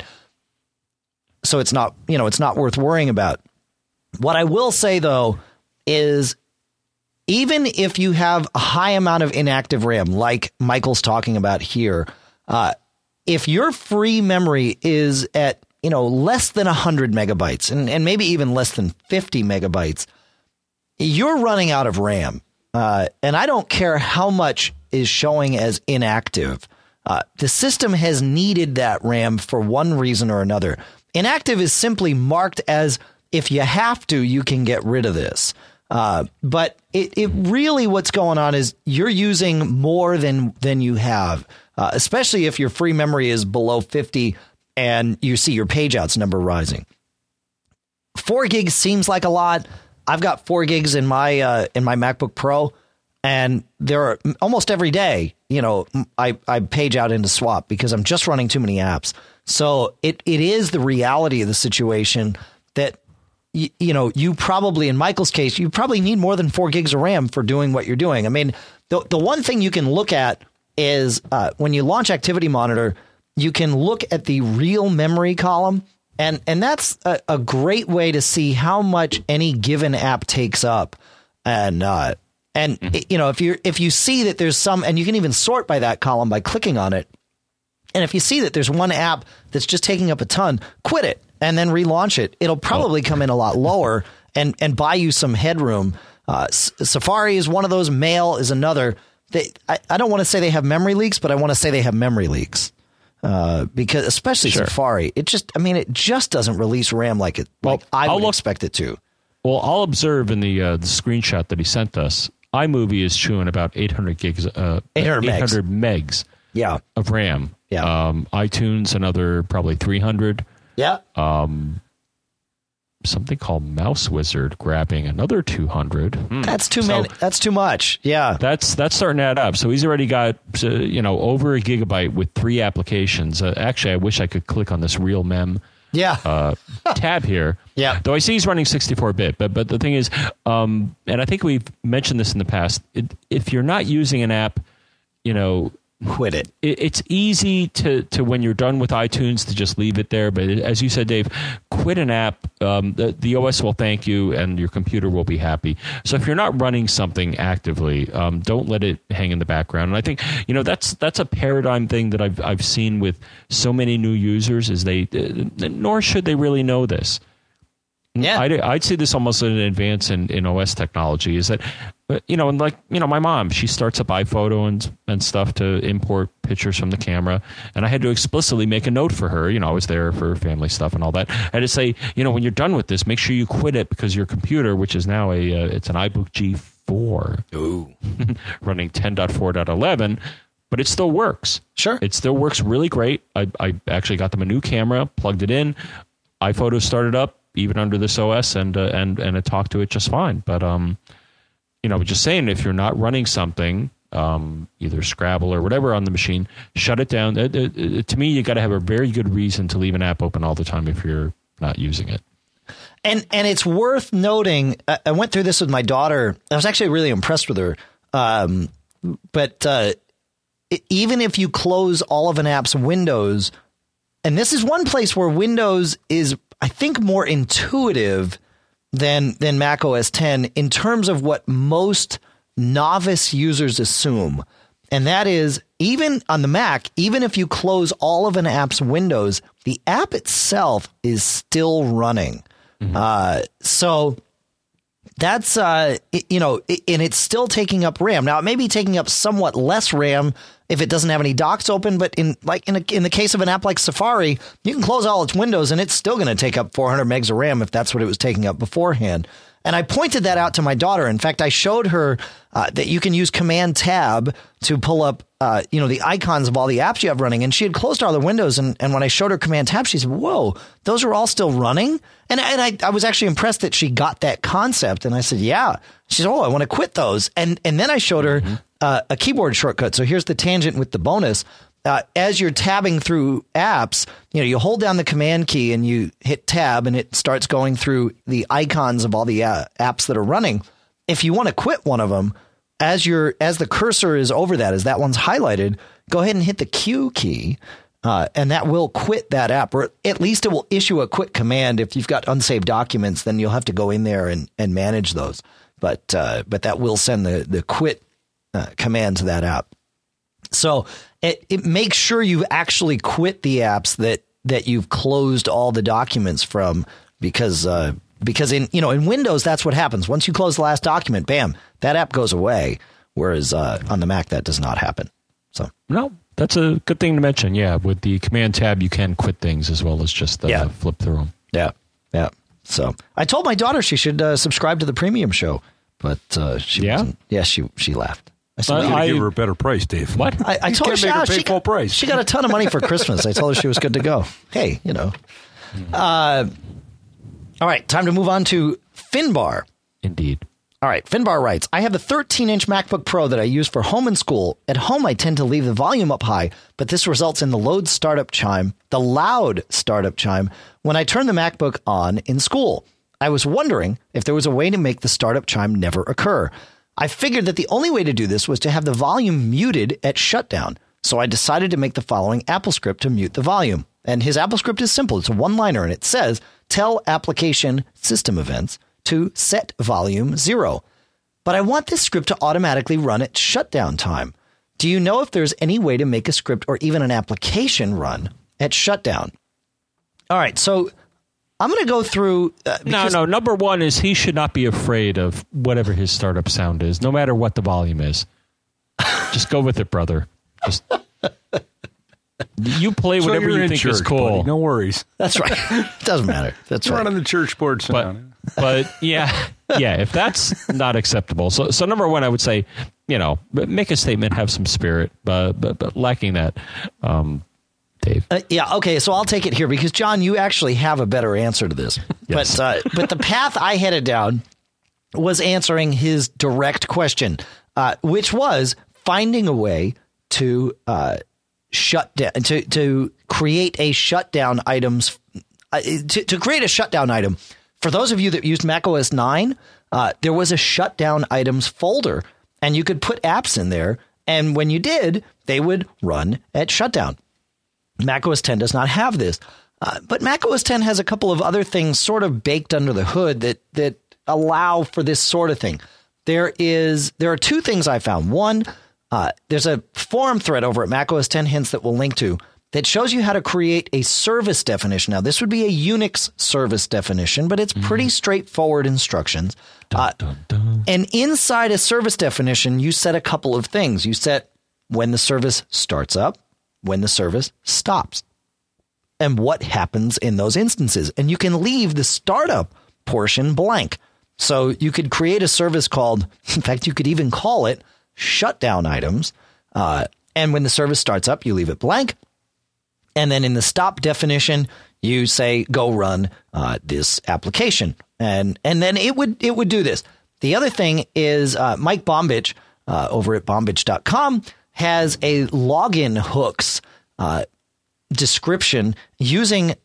So it's not, you know, it's not worth worrying about. What I will say, though, is even if you have a high amount of inactive RAM, like Michael's talking about here, uh, if your free memory is at, you know, less than one hundred megabytes and, and maybe even less than fifty megabytes, you're running out of RAM. Uh, and I don't care how much is showing as inactive. Uh, the system has needed that RAM for one reason or another. Inactive is simply marked as if you have to, you can get rid of this. Uh, but it, it really what's going on is you're using more than than you have, uh, especially if your free memory is below fifty and you see your page outs number rising. Four gigs seems like a lot. I've got four gigs in my uh, in my MacBook Pro, and there are almost every day, you know, I, I page out into swap because I'm just running too many apps. So it it is the reality of the situation that, you, you know, you probably, in Michael's case, you probably need more than four gigs of RAM for doing what you're doing. I mean, the, the one thing you can look at is uh, when you launch Activity Monitor, you can look at the real memory column. And and that's a, a great way to see how much any given app takes up. And uh, and, mm-hmm. you know, if you if you see that there's some, and you can even sort by that column by clicking on it. And if you see that there's one app that's just taking up a ton, quit it and then relaunch it. It'll probably come in a lot lower and, and buy you some headroom. Uh, S- Safari is one of those. Mail is another. They, I, I don't want to say they have memory leaks, but I want to say they have memory leaks. Uh, because especially sure. Safari, it just, I mean, it just doesn't release RAM like it, well, like I I'll would look, expect it to. Well, I'll observe in the uh, the screenshot that he sent us, iMovie is chewing about eight hundred gigs, uh, eight hundred, eight hundred megs yeah. of RAM. Yeah. Um, iTunes, another probably three hundred. Yeah. Um, something called Mouse Wizard grabbing another two hundred. Hmm. That's too So many. That's too much. Yeah. That's that's starting to add up. So he's already got uh, you know over a gigabyte with three applications. Uh, actually, I wish I could click on this Real Mem Yeah. uh, tab here. Yeah. Though I see he's running sixty-four bit. But but the thing is, um, and I think we've mentioned this in the past, it, if you're not using an app, you know, Quit it. it, it's easy to, to, when you're done with iTunes, to just leave it there. But it, as you said, Dave, quit an app. Um, the, the O S will thank you and your computer will be happy. So if you're not running something actively, um, don't let it hang in the background. And I think, you know, that's that's a paradigm thing that I've I've seen with so many new users is they, uh, nor should they really know this. Yeah. I'd, I'd say this almost an advance in, in O S technology is that, you know, and like, you know, my mom, she starts up iPhoto and, and stuff to import pictures from the camera. And I had to explicitly make a note for her. You know, I was there for family stuff and all that. I had to say, you know, when you're done with this, make sure you quit it because your computer, which is now a, uh, it's an iBook G four Ooh. running ten point four point eleven, but it still works. Sure. It still works really great. I, I actually got them a new camera, plugged it in, iPhoto started up, even under this O S, and uh, and and it talked to it just fine. But um, you know, just saying, if you're not running something, um, either Scrabble or whatever on the machine, shut it down. It, it, it, to me, you got to have a very good reason to leave an app open all the time if you're not using it. And and it's worth noting. I, I went through this with my daughter. I was actually really impressed with her. Um, but uh, it, even if you close all of an app's windows, and this is one place where Windows is, I think, more intuitive than than Mac O S ten in terms of what most novice users assume. And that is, even on the Mac, even if you close all of an app's windows, the app itself is still running. Mm-hmm. Uh, so that's, uh, it, you know, it, and it's still taking up RAM. Now, it may be taking up somewhat less RAM if it doesn't have any docks open, but in like in, a, in the case of an app like Safari, you can close all its windows and it's still going to take up four hundred megs of RAM if that's what it was taking up beforehand. And I pointed that out to my daughter. In fact, I showed her uh, that you can use Command Tab to pull up, uh, you know, the icons of all the apps you have running. And she had closed all the windows. And, and when I showed her Command Tab, she said, whoa, those are all still running. And, and I, I was actually impressed that she got that concept. And I said, yeah. She said, oh, I want to quit those. And, and then I showed her mm-hmm. uh, a keyboard shortcut. So here's the tangent with the bonus. Uh, as you're tabbing through apps, you know, you hold down the command key and you hit tab and it starts going through the icons of all the uh, apps that are running. If you want to quit one of them, as you're, as the cursor is over that, as that one's highlighted, go ahead and hit the Q key. Uh, and that will quit that app, or at least it will issue a quit command. If you've got unsaved documents, then you'll have to go in there and, and manage those. But, uh, but that will send the, the quit uh, command to that app. So it, it makes sure you actually quit the apps that, that you've closed all the documents from, because uh, because in you know in Windows that's what happens. Once you close the last document, bam, that app goes away. Whereas uh, on the Mac that does not happen. So no, that's a good thing to mention. Yeah, with the Command Tab you can quit things as well as just uh, yeah. flip through them. Yeah, yeah. So I told my daughter she should uh, subscribe to the premium show, but uh, she yeah wasn't. Yeah, she she laughed. I said, uh, well, I you give her a better price, Dave. What? I, I told her she, make her oh, pay she, full got, price. she got a ton of money for Christmas. I told her she was good to go. Hey, you know. Uh, all right, time to move on to Finbar. Indeed. All right, Finbar writes, I have the thirteen-inch MacBook Pro that I use for home and school. At home, I tend to leave the volume up high, but this results in the loud startup chime, the loud startup chime, when I turn the MacBook on in school. I was wondering if there was a way to make the startup chime never occur. I figured that the only way to do this was to have the volume muted at shutdown. So I decided to make the following Apple script to mute the volume. And his Apple script is simple. It's a one-liner, and it says, tell application system events to set volume zero. But I want this script to automatically run at shutdown time. Do you know if there's any way to make a script or even an application run at shutdown? All right, so I'm going to go through... Uh, no, no. Number one is he should not be afraid of whatever his startup sound is, no matter what the volume is. Just go with it, brother. Just you play so whatever you think church, is cool. Buddy. No worries. That's right. It doesn't matter. That's You're right. running the church board sound. But yeah, yeah, if that's not acceptable. So, so number one, I would say, you know, make a statement, have some spirit, but but, but lacking that, um, Dave. Uh, yeah. Okay. So I'll take it here because John, you actually have a better answer to this. Yes. But uh, but the path I headed down was answering his direct question, uh, which was finding a way to uh, shut down to to create a shutdown items uh, to to create a shutdown item. For those of you that used Mac O S nine, uh, there was a shutdown items folder, and you could put apps in there. And when you did, they would run at shutdown. Mac O S ten does not have this, uh, but Mac O S ten has a couple of other things sort of baked under the hood that that allow for this sort of thing. There is there are two things I found. One, uh, there's a forum thread over at Mac O S ten Hints that we'll link to that shows you how to create a service definition. Now, this would be a Unix service definition, but it's pretty straightforward instructions. Uh, Dun, dun, dun. and inside a service definition, you set a couple of things. You set when the service starts up, when the service stops, and what happens in those instances. And you can leave the startup portion blank. So you could create a service called, in fact, you could even call it shutdown items. Uh, and when the service starts up, you leave it blank. And then in the stop definition, you say, go run uh, this application. And and then it would it would do this. The other thing is uh, Mike Bombich uh, over at bombich dot com has a login hooks uh, description using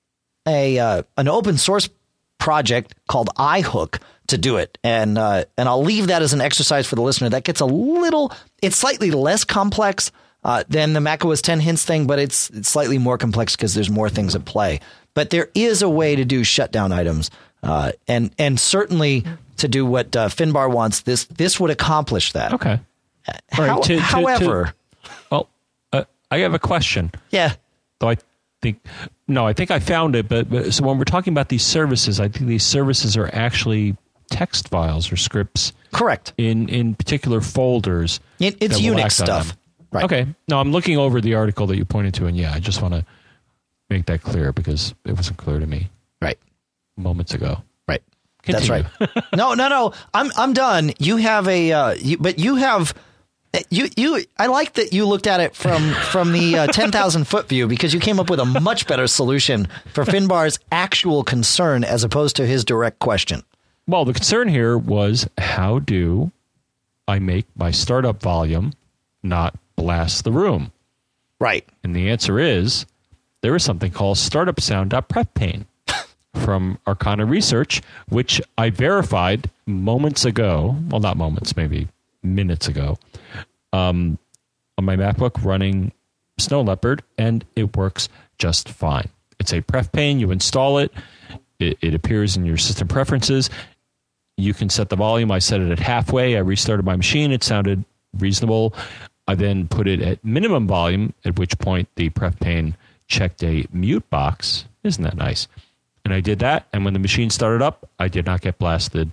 a uh, an open source project called iHook to do it. And uh, and I'll leave that as an exercise for the listener. That gets a little, it's slightly less complex uh, than the Mac O S ten Hints thing, but it's, it's slightly more complex because there's more things at play. But there is a way to do shutdown items. Uh, and and certainly to do what uh, Finbar wants, this this would accomplish that. Okay. How, Right, to- to- however, to- Well, uh, I have a question. yeah, Though I think, no, I think I found it. But, but so when we're talking about these services, I think these services are actually text files or scripts correct. in, in particular folders. It, it's that will Unix act on stuff. them. Right. Okay. No, I'm looking over the article that you pointed to, and yeah, I just want to make that clear because it wasn't clear to me Right. moments ago. Right. Continue. That's right. No, no, no. I'm I'm done. You have a, uh, you, but you have. You you I like that you looked at it from from the uh, ten thousand foot view because you came up with a much better solution for Finbar's actual concern as opposed to his direct question. Well, the concern here was how do I make my startup volume not blast the room? Right. And the answer is there is something called startup sound.preppain from Arcana Research, which I verified moments ago. Well, not moments, maybe minutes ago, um, on my MacBook running Snow Leopard, and it works just fine. It's a pref pane. You install it. it. It appears in your system preferences. You can set the volume. I set it at halfway. I restarted my machine. It sounded reasonable. I then put it at minimum volume, at which point the pref pane checked a mute box. Isn't that nice? And I did that, and when the machine started up, I did not get blasted,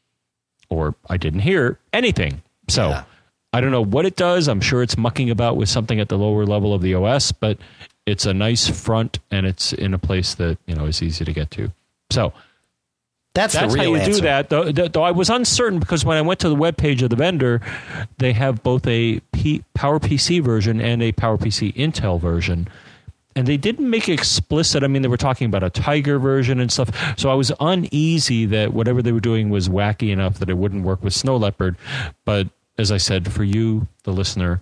or I didn't hear anything. So Yeah. I don't know what it does. I'm sure it's mucking about with something at the lower level of the O S, but it's a nice front, and it's in a place that, you know, is easy to get to. So That's, that's the how real you answer. do that. Though, though I was uncertain because when I went to the webpage of the vendor, they have both a P- PowerPC version and a PowerPC Intel version. And they didn't make it explicit. I mean, they were talking about a Tiger version and stuff. So I was uneasy that whatever they were doing was wacky enough that it wouldn't work with Snow Leopard. But as I said, for you, the listener,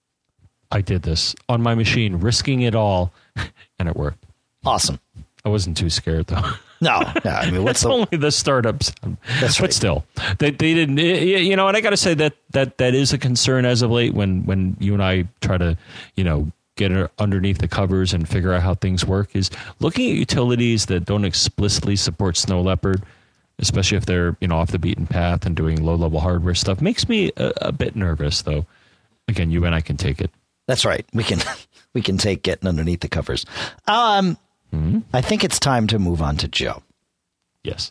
I did this on my machine, risking it all, and it worked. Awesome. I wasn't too scared, though. No, no. I mean, what's It's the only the startups. That's But right. still, they they didn't. You know, and I got to say that that that is a concern as of late. When when you and I try to, you know, get underneath the covers and figure out how things work, is looking at utilities that don't explicitly support Snow Leopard, especially if they're, you know, off the beaten path and doing low level hardware stuff, makes me a, a bit nervous. Though, again, you and I can take it. That's right. We can we can take getting underneath the covers. Um, Mm-hmm. I think it's time to move on to Joe. Yes.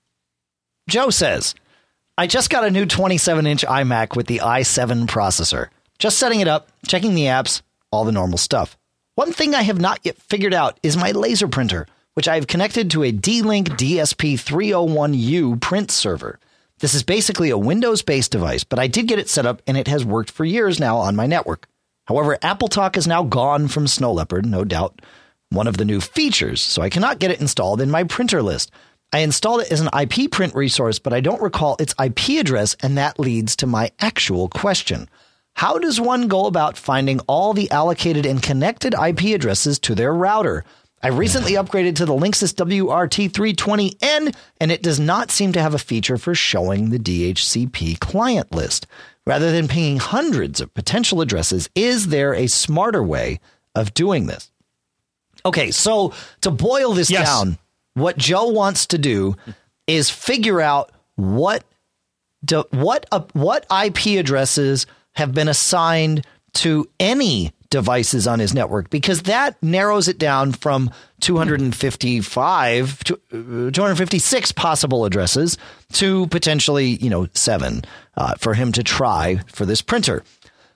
Joe says, I just got a new twenty-seven inch iMac with the i seven processor. Just setting it up, checking the apps, all the normal stuff. One thing I have not yet figured out is my laser printer. which I have connected to a D-Link D S P three oh one U print server. This is basically a Windows-based device, but I did get it set up and it has worked for years now on my network. However, AppleTalk is now gone from Snow Leopard, no doubt one of the new features, so I cannot get it installed in my printer list. I installed it as an I P print resource, but I don't recall its I P address, and that leads to my actual question. How does one go about finding all the allocated and connected I P addresses to their router? I recently upgraded to the Linksys W R T three twenty N, and it does not seem to have a feature for showing the D H C P client list. Rather than pinging hundreds of potential addresses, is there a smarter way of doing this? Okay, so to boil this yes. down, what Joe wants to do is figure out what do, what uh, what I P addresses have been assigned to any devices on his network, because that narrows it down from two hundred fifty-five to uh, two hundred fifty-six possible addresses to potentially, you know, seven uh, for him to try for this printer.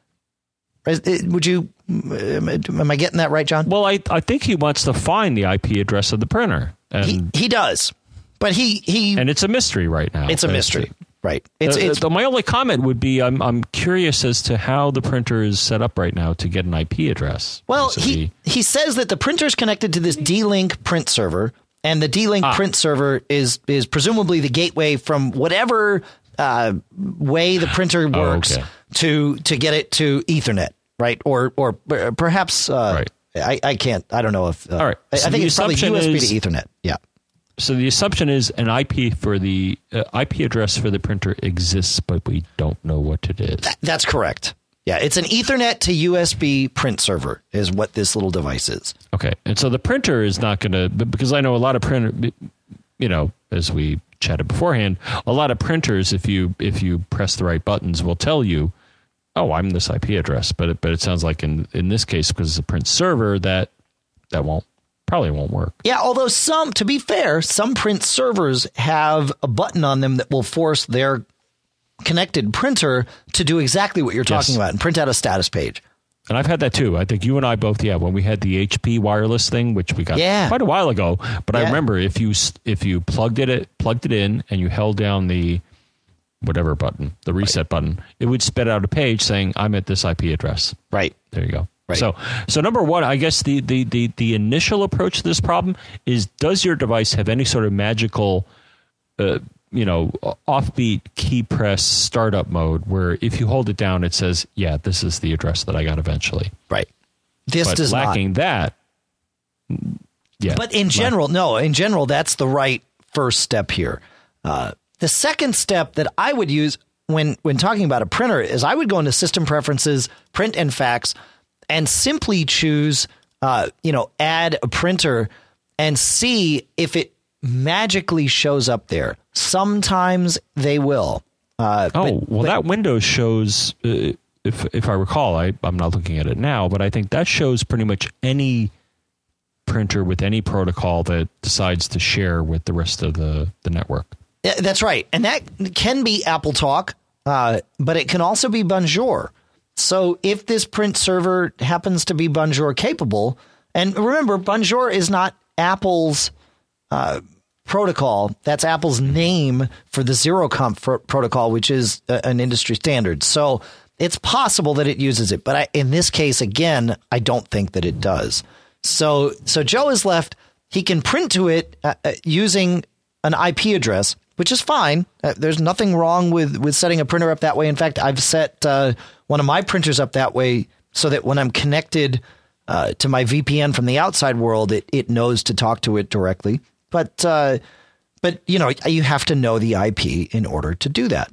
Would you, am I getting that right, John? Well, I, I think he wants to find the I P address of the printer. And, he, he does, but he, he, and it's a mystery right now. It's a mystery, right? It's, uh, it's the, my only comment would be, I'm, I'm curious as to how the printer is set up right now to get an I P address. Well, he, he says that the printer is connected to this D-Link print server, and the D-Link ah. print server is, is presumably the gateway from whatever uh, way the printer works oh, okay. to, to get it to Ethernet. Right. Or or perhaps uh, right. I, I can't. I don't know if uh, all right. So I think it's probably U S B is, to Ethernet. Yeah. So the assumption is an I P for the uh, I P address for the printer exists, but we don't know what it is. That, that's correct. Yeah. It's an Ethernet to U S B print server is what this little device is. OK. And so the printer is not going to, because I know a lot of printer, you know, as we chatted beforehand, a lot of printers, if you if you press the right buttons, will tell you, oh, I'm this I P address, but it, but it sounds like in, in this case, because it's a print server, that that won't probably won't work. Yeah, although some, to be fair, some print servers have a button on them that will force their connected printer to do exactly what you're talking yes. about and print out a status page. And I've had that too. I think you and I both, yeah, when we had the H P wireless thing, which we got yeah. quite a while ago. But yeah. I remember if you if you plugged it, it plugged it in and you held down the whatever button, the reset right. button, it would spit out a page saying, I'm at this I P address. Right. There you go. Right. So so number one, I guess the, the, the, the initial approach to this problem is, does your device have any sort of magical, uh, you know, offbeat key press startup mode where if you hold it down, it says, yeah, this is the address that I got eventually. Right. This but does lacking not. that. Yeah. But in general, no, in general, that's the right first step here. Uh, The second step that I would use when, when talking about a printer is I would go into System Preferences, Print and Fax, and simply choose, uh, you know, add a printer and see if it magically shows up there. Sometimes they will. Uh, oh, but, well, but, that window shows, uh, if if I recall, I, I'm not looking at it now, but I think that shows pretty much any printer with any protocol that decides to share with the rest of the, the network. That's right. And that can be AppleTalk, uh, but it can also be Bonjour. So if this print server happens to be Bonjour capable, and remember, Bonjour is not Apple's uh, protocol. That's Apple's name for the ZeroConf for protocol, which is a, an industry standard. So it's possible that it uses it. But I, in this case, again, I don't think that it does. So so Joe is left. He can print to it uh, uh, using an I P address, which is fine. Uh, there's nothing wrong with, with setting a printer up that way. In fact, I've set uh, one of my printers up that way so that when I'm connected uh, to my V P N from the outside world, it, it knows to talk to it directly. But, uh, but you know, you have to know the I P in order to do that.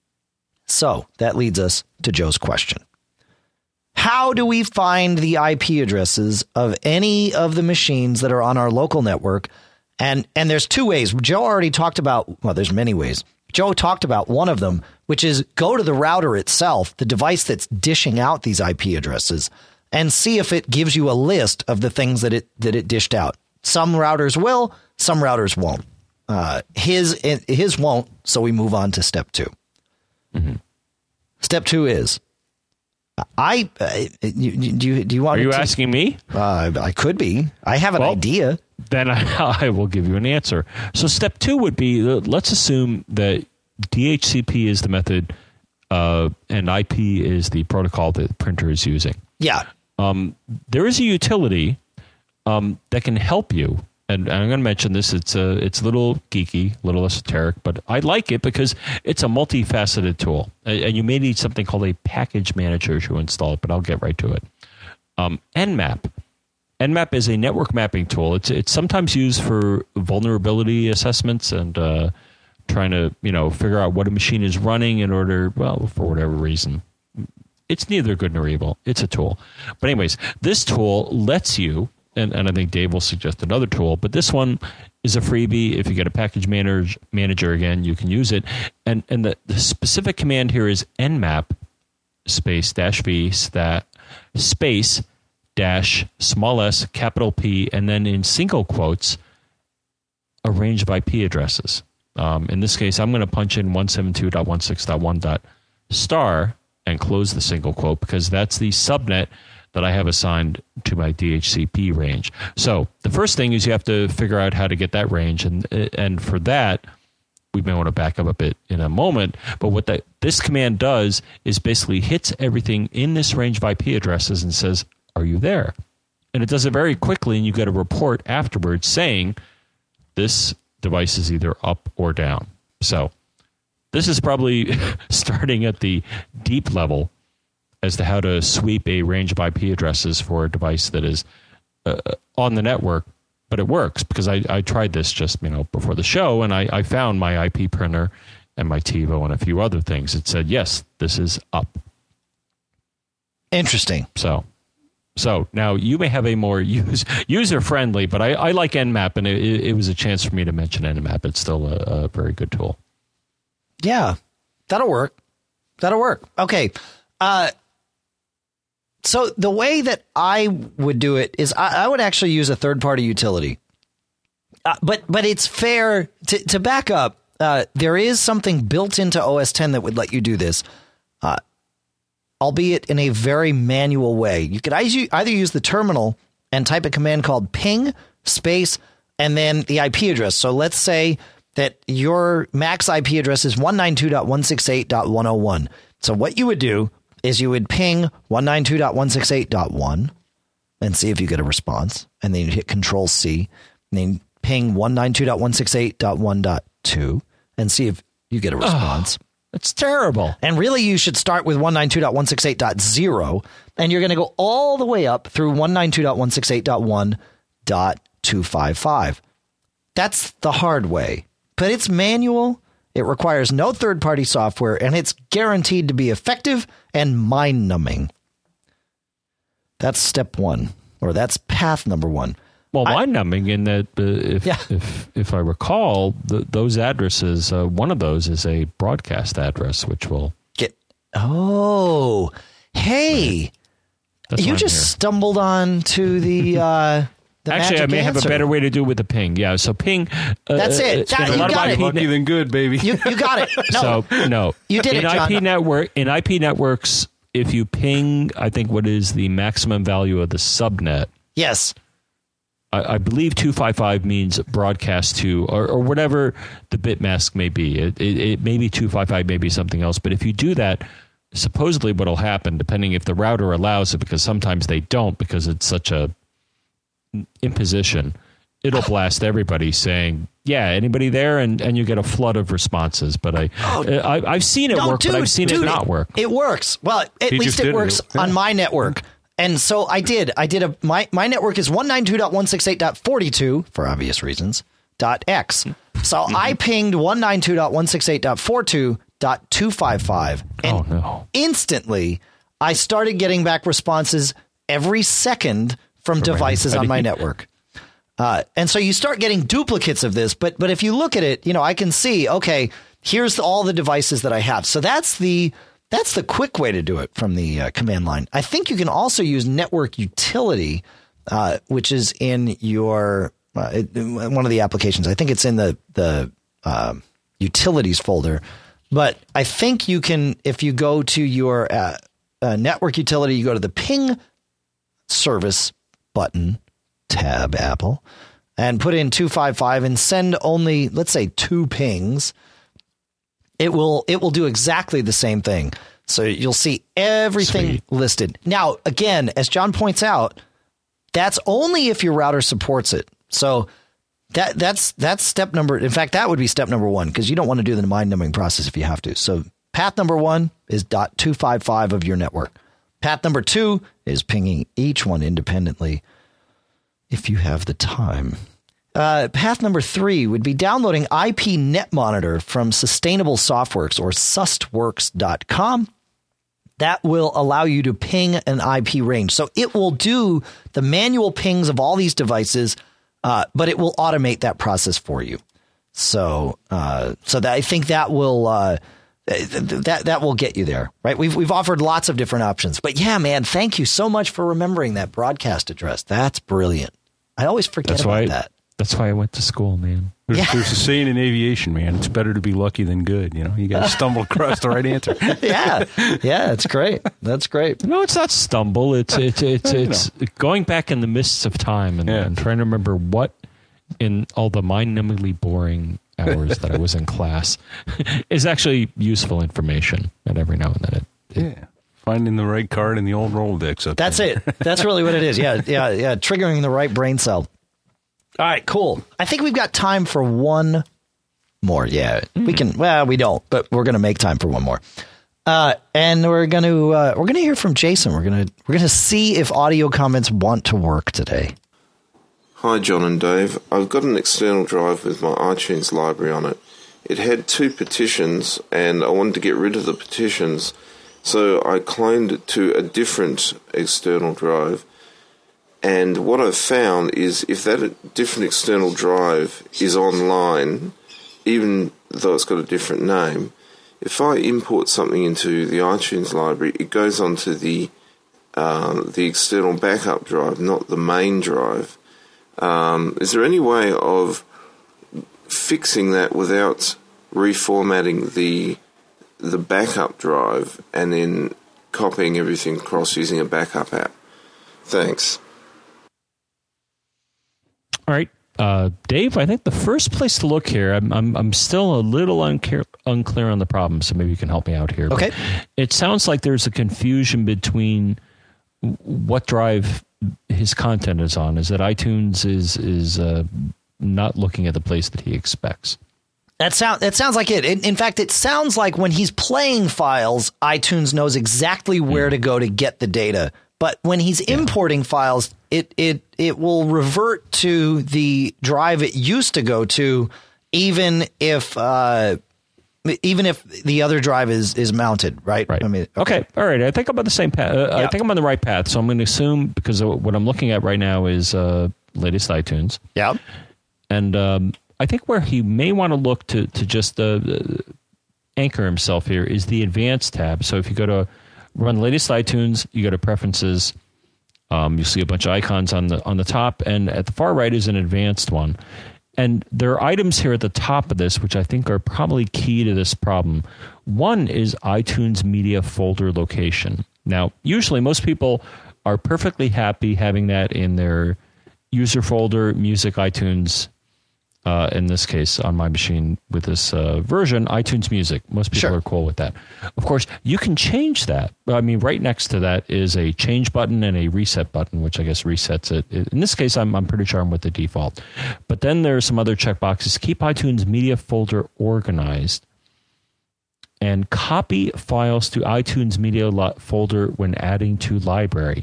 So that leads us to Joe's question. How do we find the I P addresses of any of the machines that are on our local network? And and there's two ways. Joe already talked about, well, there's many ways. Joe talked about one of them, which is go to the router itself, the device that's dishing out these I P addresses, and see if it gives you a list of the things that it that it dished out. Some routers will, some routers won't. Uh, his his won't, so we move on to step two. Mm-hmm. Step two is, I uh, do you do you want? Are you to, asking me? Uh, I could be. I have an well, idea. then I, I will give you an answer. So step two would be, let's assume that D H C P is the method uh, and I P is the protocol that the printer is using. Yeah. Um, there is a utility um, that can help you. And, and I'm going to mention this. It's a, it's a little geeky, a little esoteric, but I like it because it's a multifaceted tool. And, and you may need something called a package manager to install it, but I'll get right to it. Um, Nmap. Nmap is a network mapping tool. It's it's sometimes used for vulnerability assessments and uh, trying to you know figure out what a machine is running in order, well, for whatever reason. It's neither good nor evil. It's a tool. But anyways, this tool lets you, and, and I think Dave will suggest another tool, but this one is a freebie. If you get a package manager, manager again, you can use it. And and the, the specific command here is nmap space dash v stat space dash small s capital P, and then in single quotes, a range of I P addresses. Um, in this case, I'm going to punch in one seventy-two dot one sixty dot one dot star and close the single quote because that's the subnet that I have assigned to my D H C P range. So the first thing is you have to figure out how to get that range, and and for that, we may want to back up a bit in a moment. But what that this command does is basically hits everything in this range of I P addresses and says, "Are you there?" And it does it very quickly, and you get a report afterwards saying this device is either up or down. So this is probably starting at the deep level as to how to sweep a range of I P addresses for a device that is uh, on the network, but it works because I, I tried this just you know before the show, and I, I found my I P printer and my TiVo and a few other things. It said, yes, this is up. Interesting. So so now you may have a more use, user-friendly, but I, I like Nmap, and it, it was a chance for me to mention Nmap. It's still a, a very good tool. Yeah, that'll work. That'll work. Okay. Uh, so the way that I would do it is I, I would actually use a third-party utility. Uh, but but it's fair to, to back up. Uh, there is something built into O S ten that would let you do this, uh, albeit in a very manual way. You could either use the terminal and type a command called ping space and then the I P address. So let's say that your max I P address is one ninety-two dot one sixty-eight dot one oh one. So what you would do is you would ping one ninety-two dot one sixty-eight dot one and see if you get a response. And then you hit Control C and then ping one ninety-two dot one sixty-eight dot one dot two and see if you get a response. Oh, that's terrible. And really, you should start with one ninety-two dot one sixty-eight dot zero, and you're going to go all the way up through one ninety-two dot one sixty-eight dot one dot two fifty-five. That's the hard way. But it's manual, it requires no third-party software, and it's guaranteed to be effective and mind-numbing. That's step one, or that's path number one. Well, mind-numbing in that, uh, if, Yeah. if if I recall, the, those addresses, uh, one of those is a broadcast address, which will Get oh, hey, That's you why I'm just here. stumbled on to the. Uh, the Actually, I magic may have answer. a better way to do it with the ping. Yeah, so ping. Uh, That's it. it's That- been a you lot of got I it. P Lucky than good, baby. You you got it. No, So no, You did in it, John. I P network. In I P networks, if you ping, I think what is the maximum value of the subnet. yes. I, I believe two fifty-five means broadcast to, or, or whatever the bit mask may be. It, it, it may be two fifty-five, maybe something else. But if you do that, supposedly what will happen, depending if the router allows it, because sometimes they don't, because it's such a imposition, it'll blast everybody saying, yeah, anybody there? And, and you get a flood of responses. But I, I, I've seen it No, work, dude, but I've seen dude, it not work. It works. Well, at He least just it did works it. Yeah. on my network. And so I did. I did a my my network is one ninety-two dot one sixty-eight dot forty-two for obvious reasons. Dot X. So Mm-hmm. I pinged one ninety-two dot one sixty-eight dot forty-two dot two fifty-five. And Oh, no. instantly I started getting back responses every second from devices on my network. Uh, and so you start getting duplicates of this, but but if you look at it, you know, I can see, okay, here's all the devices that I have. So that's the that's the quick way to do it from the uh, command line. I think you can also use network utility, uh, which is in your uh, it, one of the applications. I think it's in the the uh, utilities folder. But I think you can, if you go to your uh, uh, network utility, you go to the ping service button. Tab Apple, and put in two fifty-five and send only, let's say, two pings, it will it will do exactly the same thing. So you'll see everything Sweet. listed. Now, again, as John points out, that's only if your router supports it. So that that's that's step number. In fact, that would be step number one, because you don't want to do the mind numbing process if you have to. So path number one is dot two fifty-five of your network. Path number two is pinging each one independently if you have the time. Uh, path number three would be downloading I P Net Monitor from Sustainable Softworks or sustworks dot com. That will allow you to ping an I P range. So it will do the manual pings of all these devices, uh, but it will automate that process for you. So, uh, so that I think that will uh, that that will get you there, right? We've we've offered lots of different options, but yeah, man, thank you so much for remembering that broadcast address. That's brilliant. I always forget That's about why, that. That's why I went to school, man. There's, Yeah. there's a saying in aviation, man. It's better to be lucky than good. You know, you got to stumble across the right answer. Yeah, yeah, it's great. That's great. No, it's not stumble. It's it's it's it's going back in the mists of time and, Yeah. and trying to remember what in all the mind-numbingly boring hours that I was in class is actually useful information. And every now and then it, it Yeah. Finding the right card in the old Rolodex. Up That's there. it. That's really what it is. Yeah, yeah, yeah. Triggering the right brain cell. All right, cool. I think we've got time for one more. Yeah, we can. Well, we don't, but we're going to make time for one more. Uh, and we're going to uh, we're going to hear from Jason. We're going to we're going to see if audio comments want to work today. Hi, John and Dave. I've got an external drive with my iTunes library on it. It had two petitions, and I wanted to get rid of the petitions, so I cloned it to a different external drive. And what I've found is if that different external drive is online, even though it's got a different name, if I import something into the iTunes library, it goes onto the uh, the external backup drive, not the main drive. Um, is there any way of fixing that without reformatting the the backup drive and then copying everything across using a backup app? Thanks. All right, uh, Dave. I think the first place to look here. I'm I'm, I'm still a little unclear unclear on the problem, so maybe you can help me out here. Okay. But it sounds like there's a confusion between what drive his content is on. Is that iTunes is is uh, not looking at the place that he expects? That sound that sounds like it. In, in fact, it sounds like when he's playing files, iTunes knows exactly where mm. to go to get the data. But when he's yeah. importing files, it, it it will revert to the drive it used to go to, even if uh, even if the other drive is, is mounted, right? Right. I mean, okay. okay. All right. I think I'm on the same path. Uh, yeah. I think I'm on the right path. So I'm going to assume, because what I'm looking at right now is uh, latest iTunes. Yeah. And um, I think where he may want to look to to just uh, anchor himself here is the advanced tab. So if you go to run latest iTunes, you go to preferences. Um, you'll see a bunch of icons on the on the top, and at the far right is an advanced one. And there are items here at the top of this, which I think are probably key to this problem. One is iTunes Media Folder Location. Now, usually most people are perfectly happy having that in their user folder, music, iTunes. Uh, in this case, on my machine with this uh, version, iTunes Music. Most people sure. are cool with that. Of course, you can change that. I mean, right next to that is a change button and a reset button, which I guess resets it. In this case, I'm, I'm pretty sure I'm with the default. But then there are some other checkboxes. Keep iTunes Media Folder organized and copy files to iTunes Media lo- Folder when adding to library.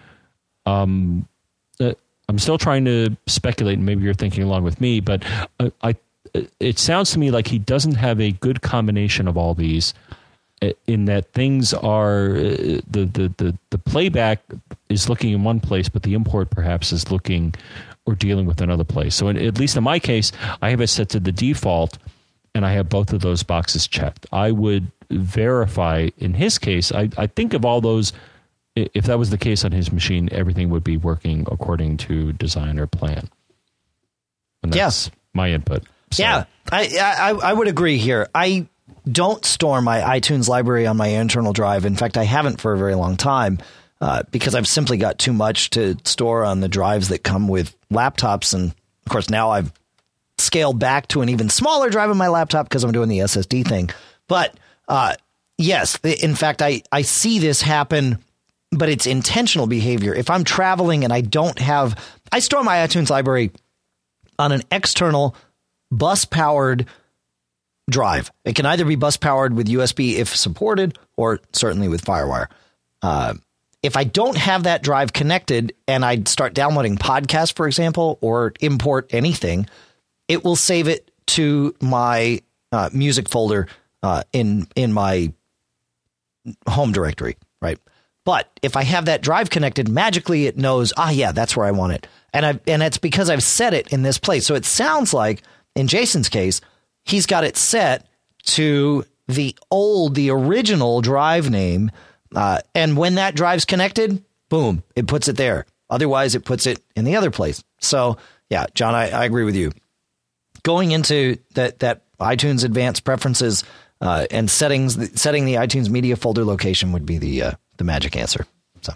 Um. Uh, I'm still trying to speculate, and maybe you're thinking along with me, but uh, I, it sounds to me like he doesn't have a good combination of all these, in that things are, uh, the, the, the, the playback is looking in one place, but the import perhaps is looking or dealing with another place. So in, at least in my case, I have it set to the default, and I have both of those boxes checked. I would verify, in his case, I, I think of all those. If that was the case on his machine, everything would be working according to design or plan. And that's yeah. my input. So. Yeah, I, I I would agree here. I don't store my iTunes library on my internal drive. In fact, I haven't for a very long time uh, because I've simply got too much to store on the drives that come with laptops. And Of course, now I've scaled back to an even smaller drive on my laptop because I'm doing the S S D thing. But uh, yes, in fact, I, I see this happen, but it's intentional behavior. If I'm traveling and I don't have, I store my iTunes library on an external bus powered drive. It can either be bus powered with U S B if supported, or certainly with FireWire. Uh, if I don't have that drive connected and I start downloading podcasts, for example, or import anything, it will save it to my uh, music folder uh, in in my home directory, right? But if I have that drive connected, magically it knows, ah, yeah, that's where I want it. And I and it's because I've set it in this place. So it sounds like, in Jason's case, he's got it set to the old, the original drive name. Uh, and when that drive's connected, boom, it puts it there. Otherwise, it puts it in the other place. So, yeah, John, I, I agree with you. Going into that, that iTunes Advanced Preferences uh, and settings, setting the iTunes Media folder location would be the uh, the magic answer. So,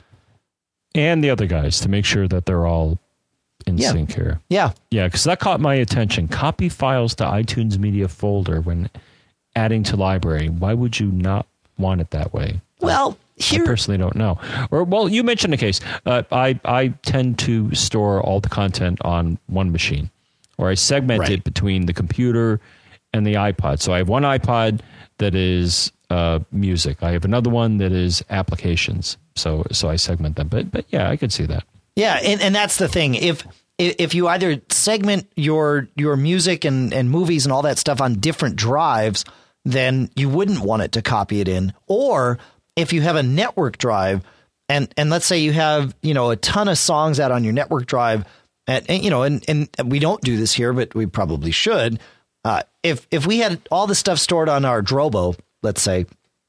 and the other guys to make sure that they're all in yeah. sync here. Yeah. Yeah, because that caught my attention. Copy files to iTunes Media folder when adding to library. Why would you not want it that way? Well, here, I personally don't know. Or, well, you mentioned a case. Uh, I, I tend to store all the content on one machine, or I segment right. it between the computer and the iPod. So I have one iPod that is uh, music. I have another one that is applications. So so I segment them. But but yeah, I could see that. Yeah, and, and that's the thing. If if you either segment your your music and, and movies and all that stuff on different drives, then you wouldn't want it to copy it in. Or if you have a network drive, and, and let's say you have, you know, a ton of songs out on your network drive, and, and you know, and, and we don't do this here, but we probably should. Uh, if if we had all the stuff stored on our Drobo, let's say,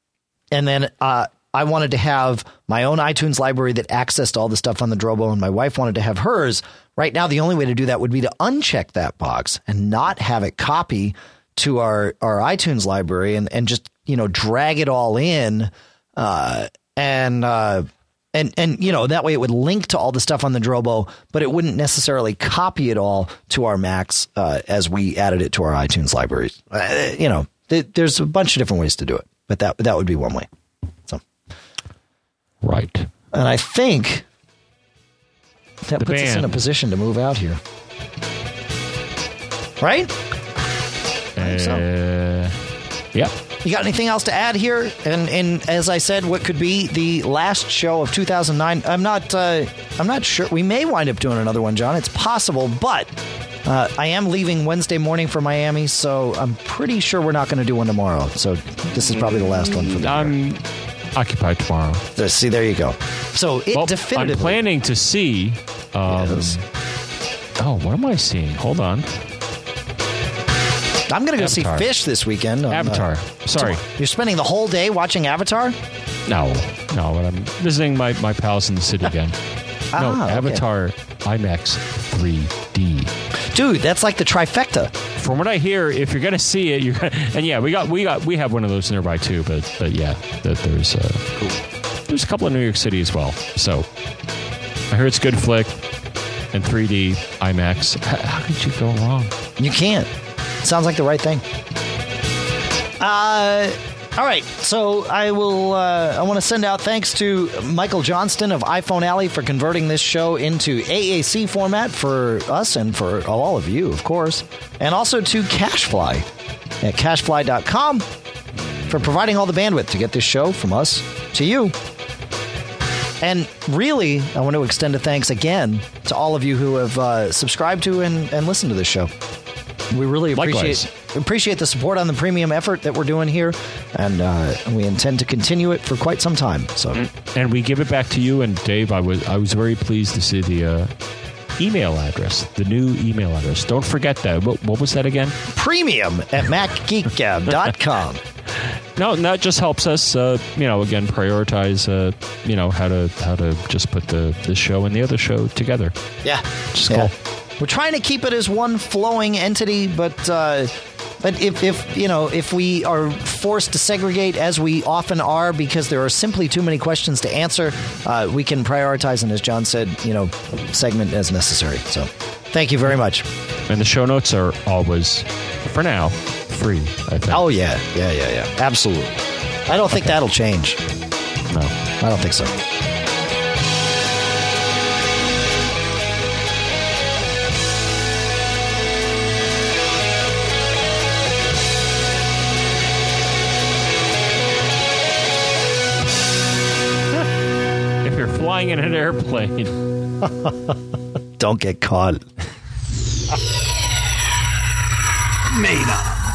and then uh, I wanted to have my own iTunes library that accessed all the stuff on the Drobo, and my wife wanted to have hers. Right now, the only way to do that would be to uncheck that box and not have it copy to our, our iTunes library, and, and just, you know, drag it all in. Uh, and, uh, and, and, you know, that way it would link to all the stuff on the Drobo, but it wouldn't necessarily copy it all to our Macs, uh, as we added it to our iTunes libraries. Uh, you know, th- there's a bunch of different ways to do it, but that, that would be one way. So, right. And I think that the puts band. us in a position to move out here. Right? I think so. Uh, yeah. You got anything else to add here? And, and as I said, what could be the last show of two thousand nine? I'm not. Uh, I'm not sure. We may wind up doing another one, John. It's possible, but uh, I am leaving Wednesday morning for Miami, so I'm pretty sure we're not going to do one tomorrow. So this is probably the last one for the I'm year. occupied tomorrow. See, there you go. So it well, definitively. I'm planning to see. Um, Yes. Oh, what am I seeing? Hold on. I'm going to go Avatar. see Fish this weekend. on, Avatar. uh, Sorry. You're spending the whole day watching Avatar? No, no, but I'm visiting my, my pals in the city again. No, Ah, okay. Avatar IMAX three D. Dude, that's like the trifecta. From what I hear, if you're gonna see it, you're gonna, and yeah, we got we got we have one of those nearby too. But but yeah, that there's uh, there's a couple in New York City as well. So I heard it's a good flick in three D IMAX. How, how could you go wrong? You can't. Sounds like the right thing. Uh, all right. So I will. Uh, I want to send out thanks to Michael Johnston of iPhone Alley for converting this show into A A C format for us and for all of you, of course, and also to CashFly at cashfly dot com for providing all the bandwidth to get this show from us to you. And really, I want to extend a thanks again to all of you who have uh, subscribed to and, and listened to this show. We really appreciate Likewise. appreciate the support on the premium effort that we're doing here, and uh, we intend to continue it for quite some time. So, And we give it back to you. And Dave, I was I was very pleased to see the uh, email address, the new email address. Don't forget that. What, what was that again? premium at mac geek gab dot com. No, and that just helps us, uh, you know, again, prioritize, uh, you know, how to how to just put the this show and the other show together. Yeah, Just yeah. cool. We're trying to keep it as one flowing entity, but uh, but if, if you know if we are forced to segregate, as we often are, because there are simply too many questions to answer, uh, we can prioritize, and as John said, you know, segment as necessary. So, Thank you very much. And the show notes are always, for now, free, I think. Oh, yeah. Yeah, yeah, yeah. Absolutely. I don't think Okay. that'll change. No. I don't think so. If you're flying in an airplane. Don't get caught. Made up.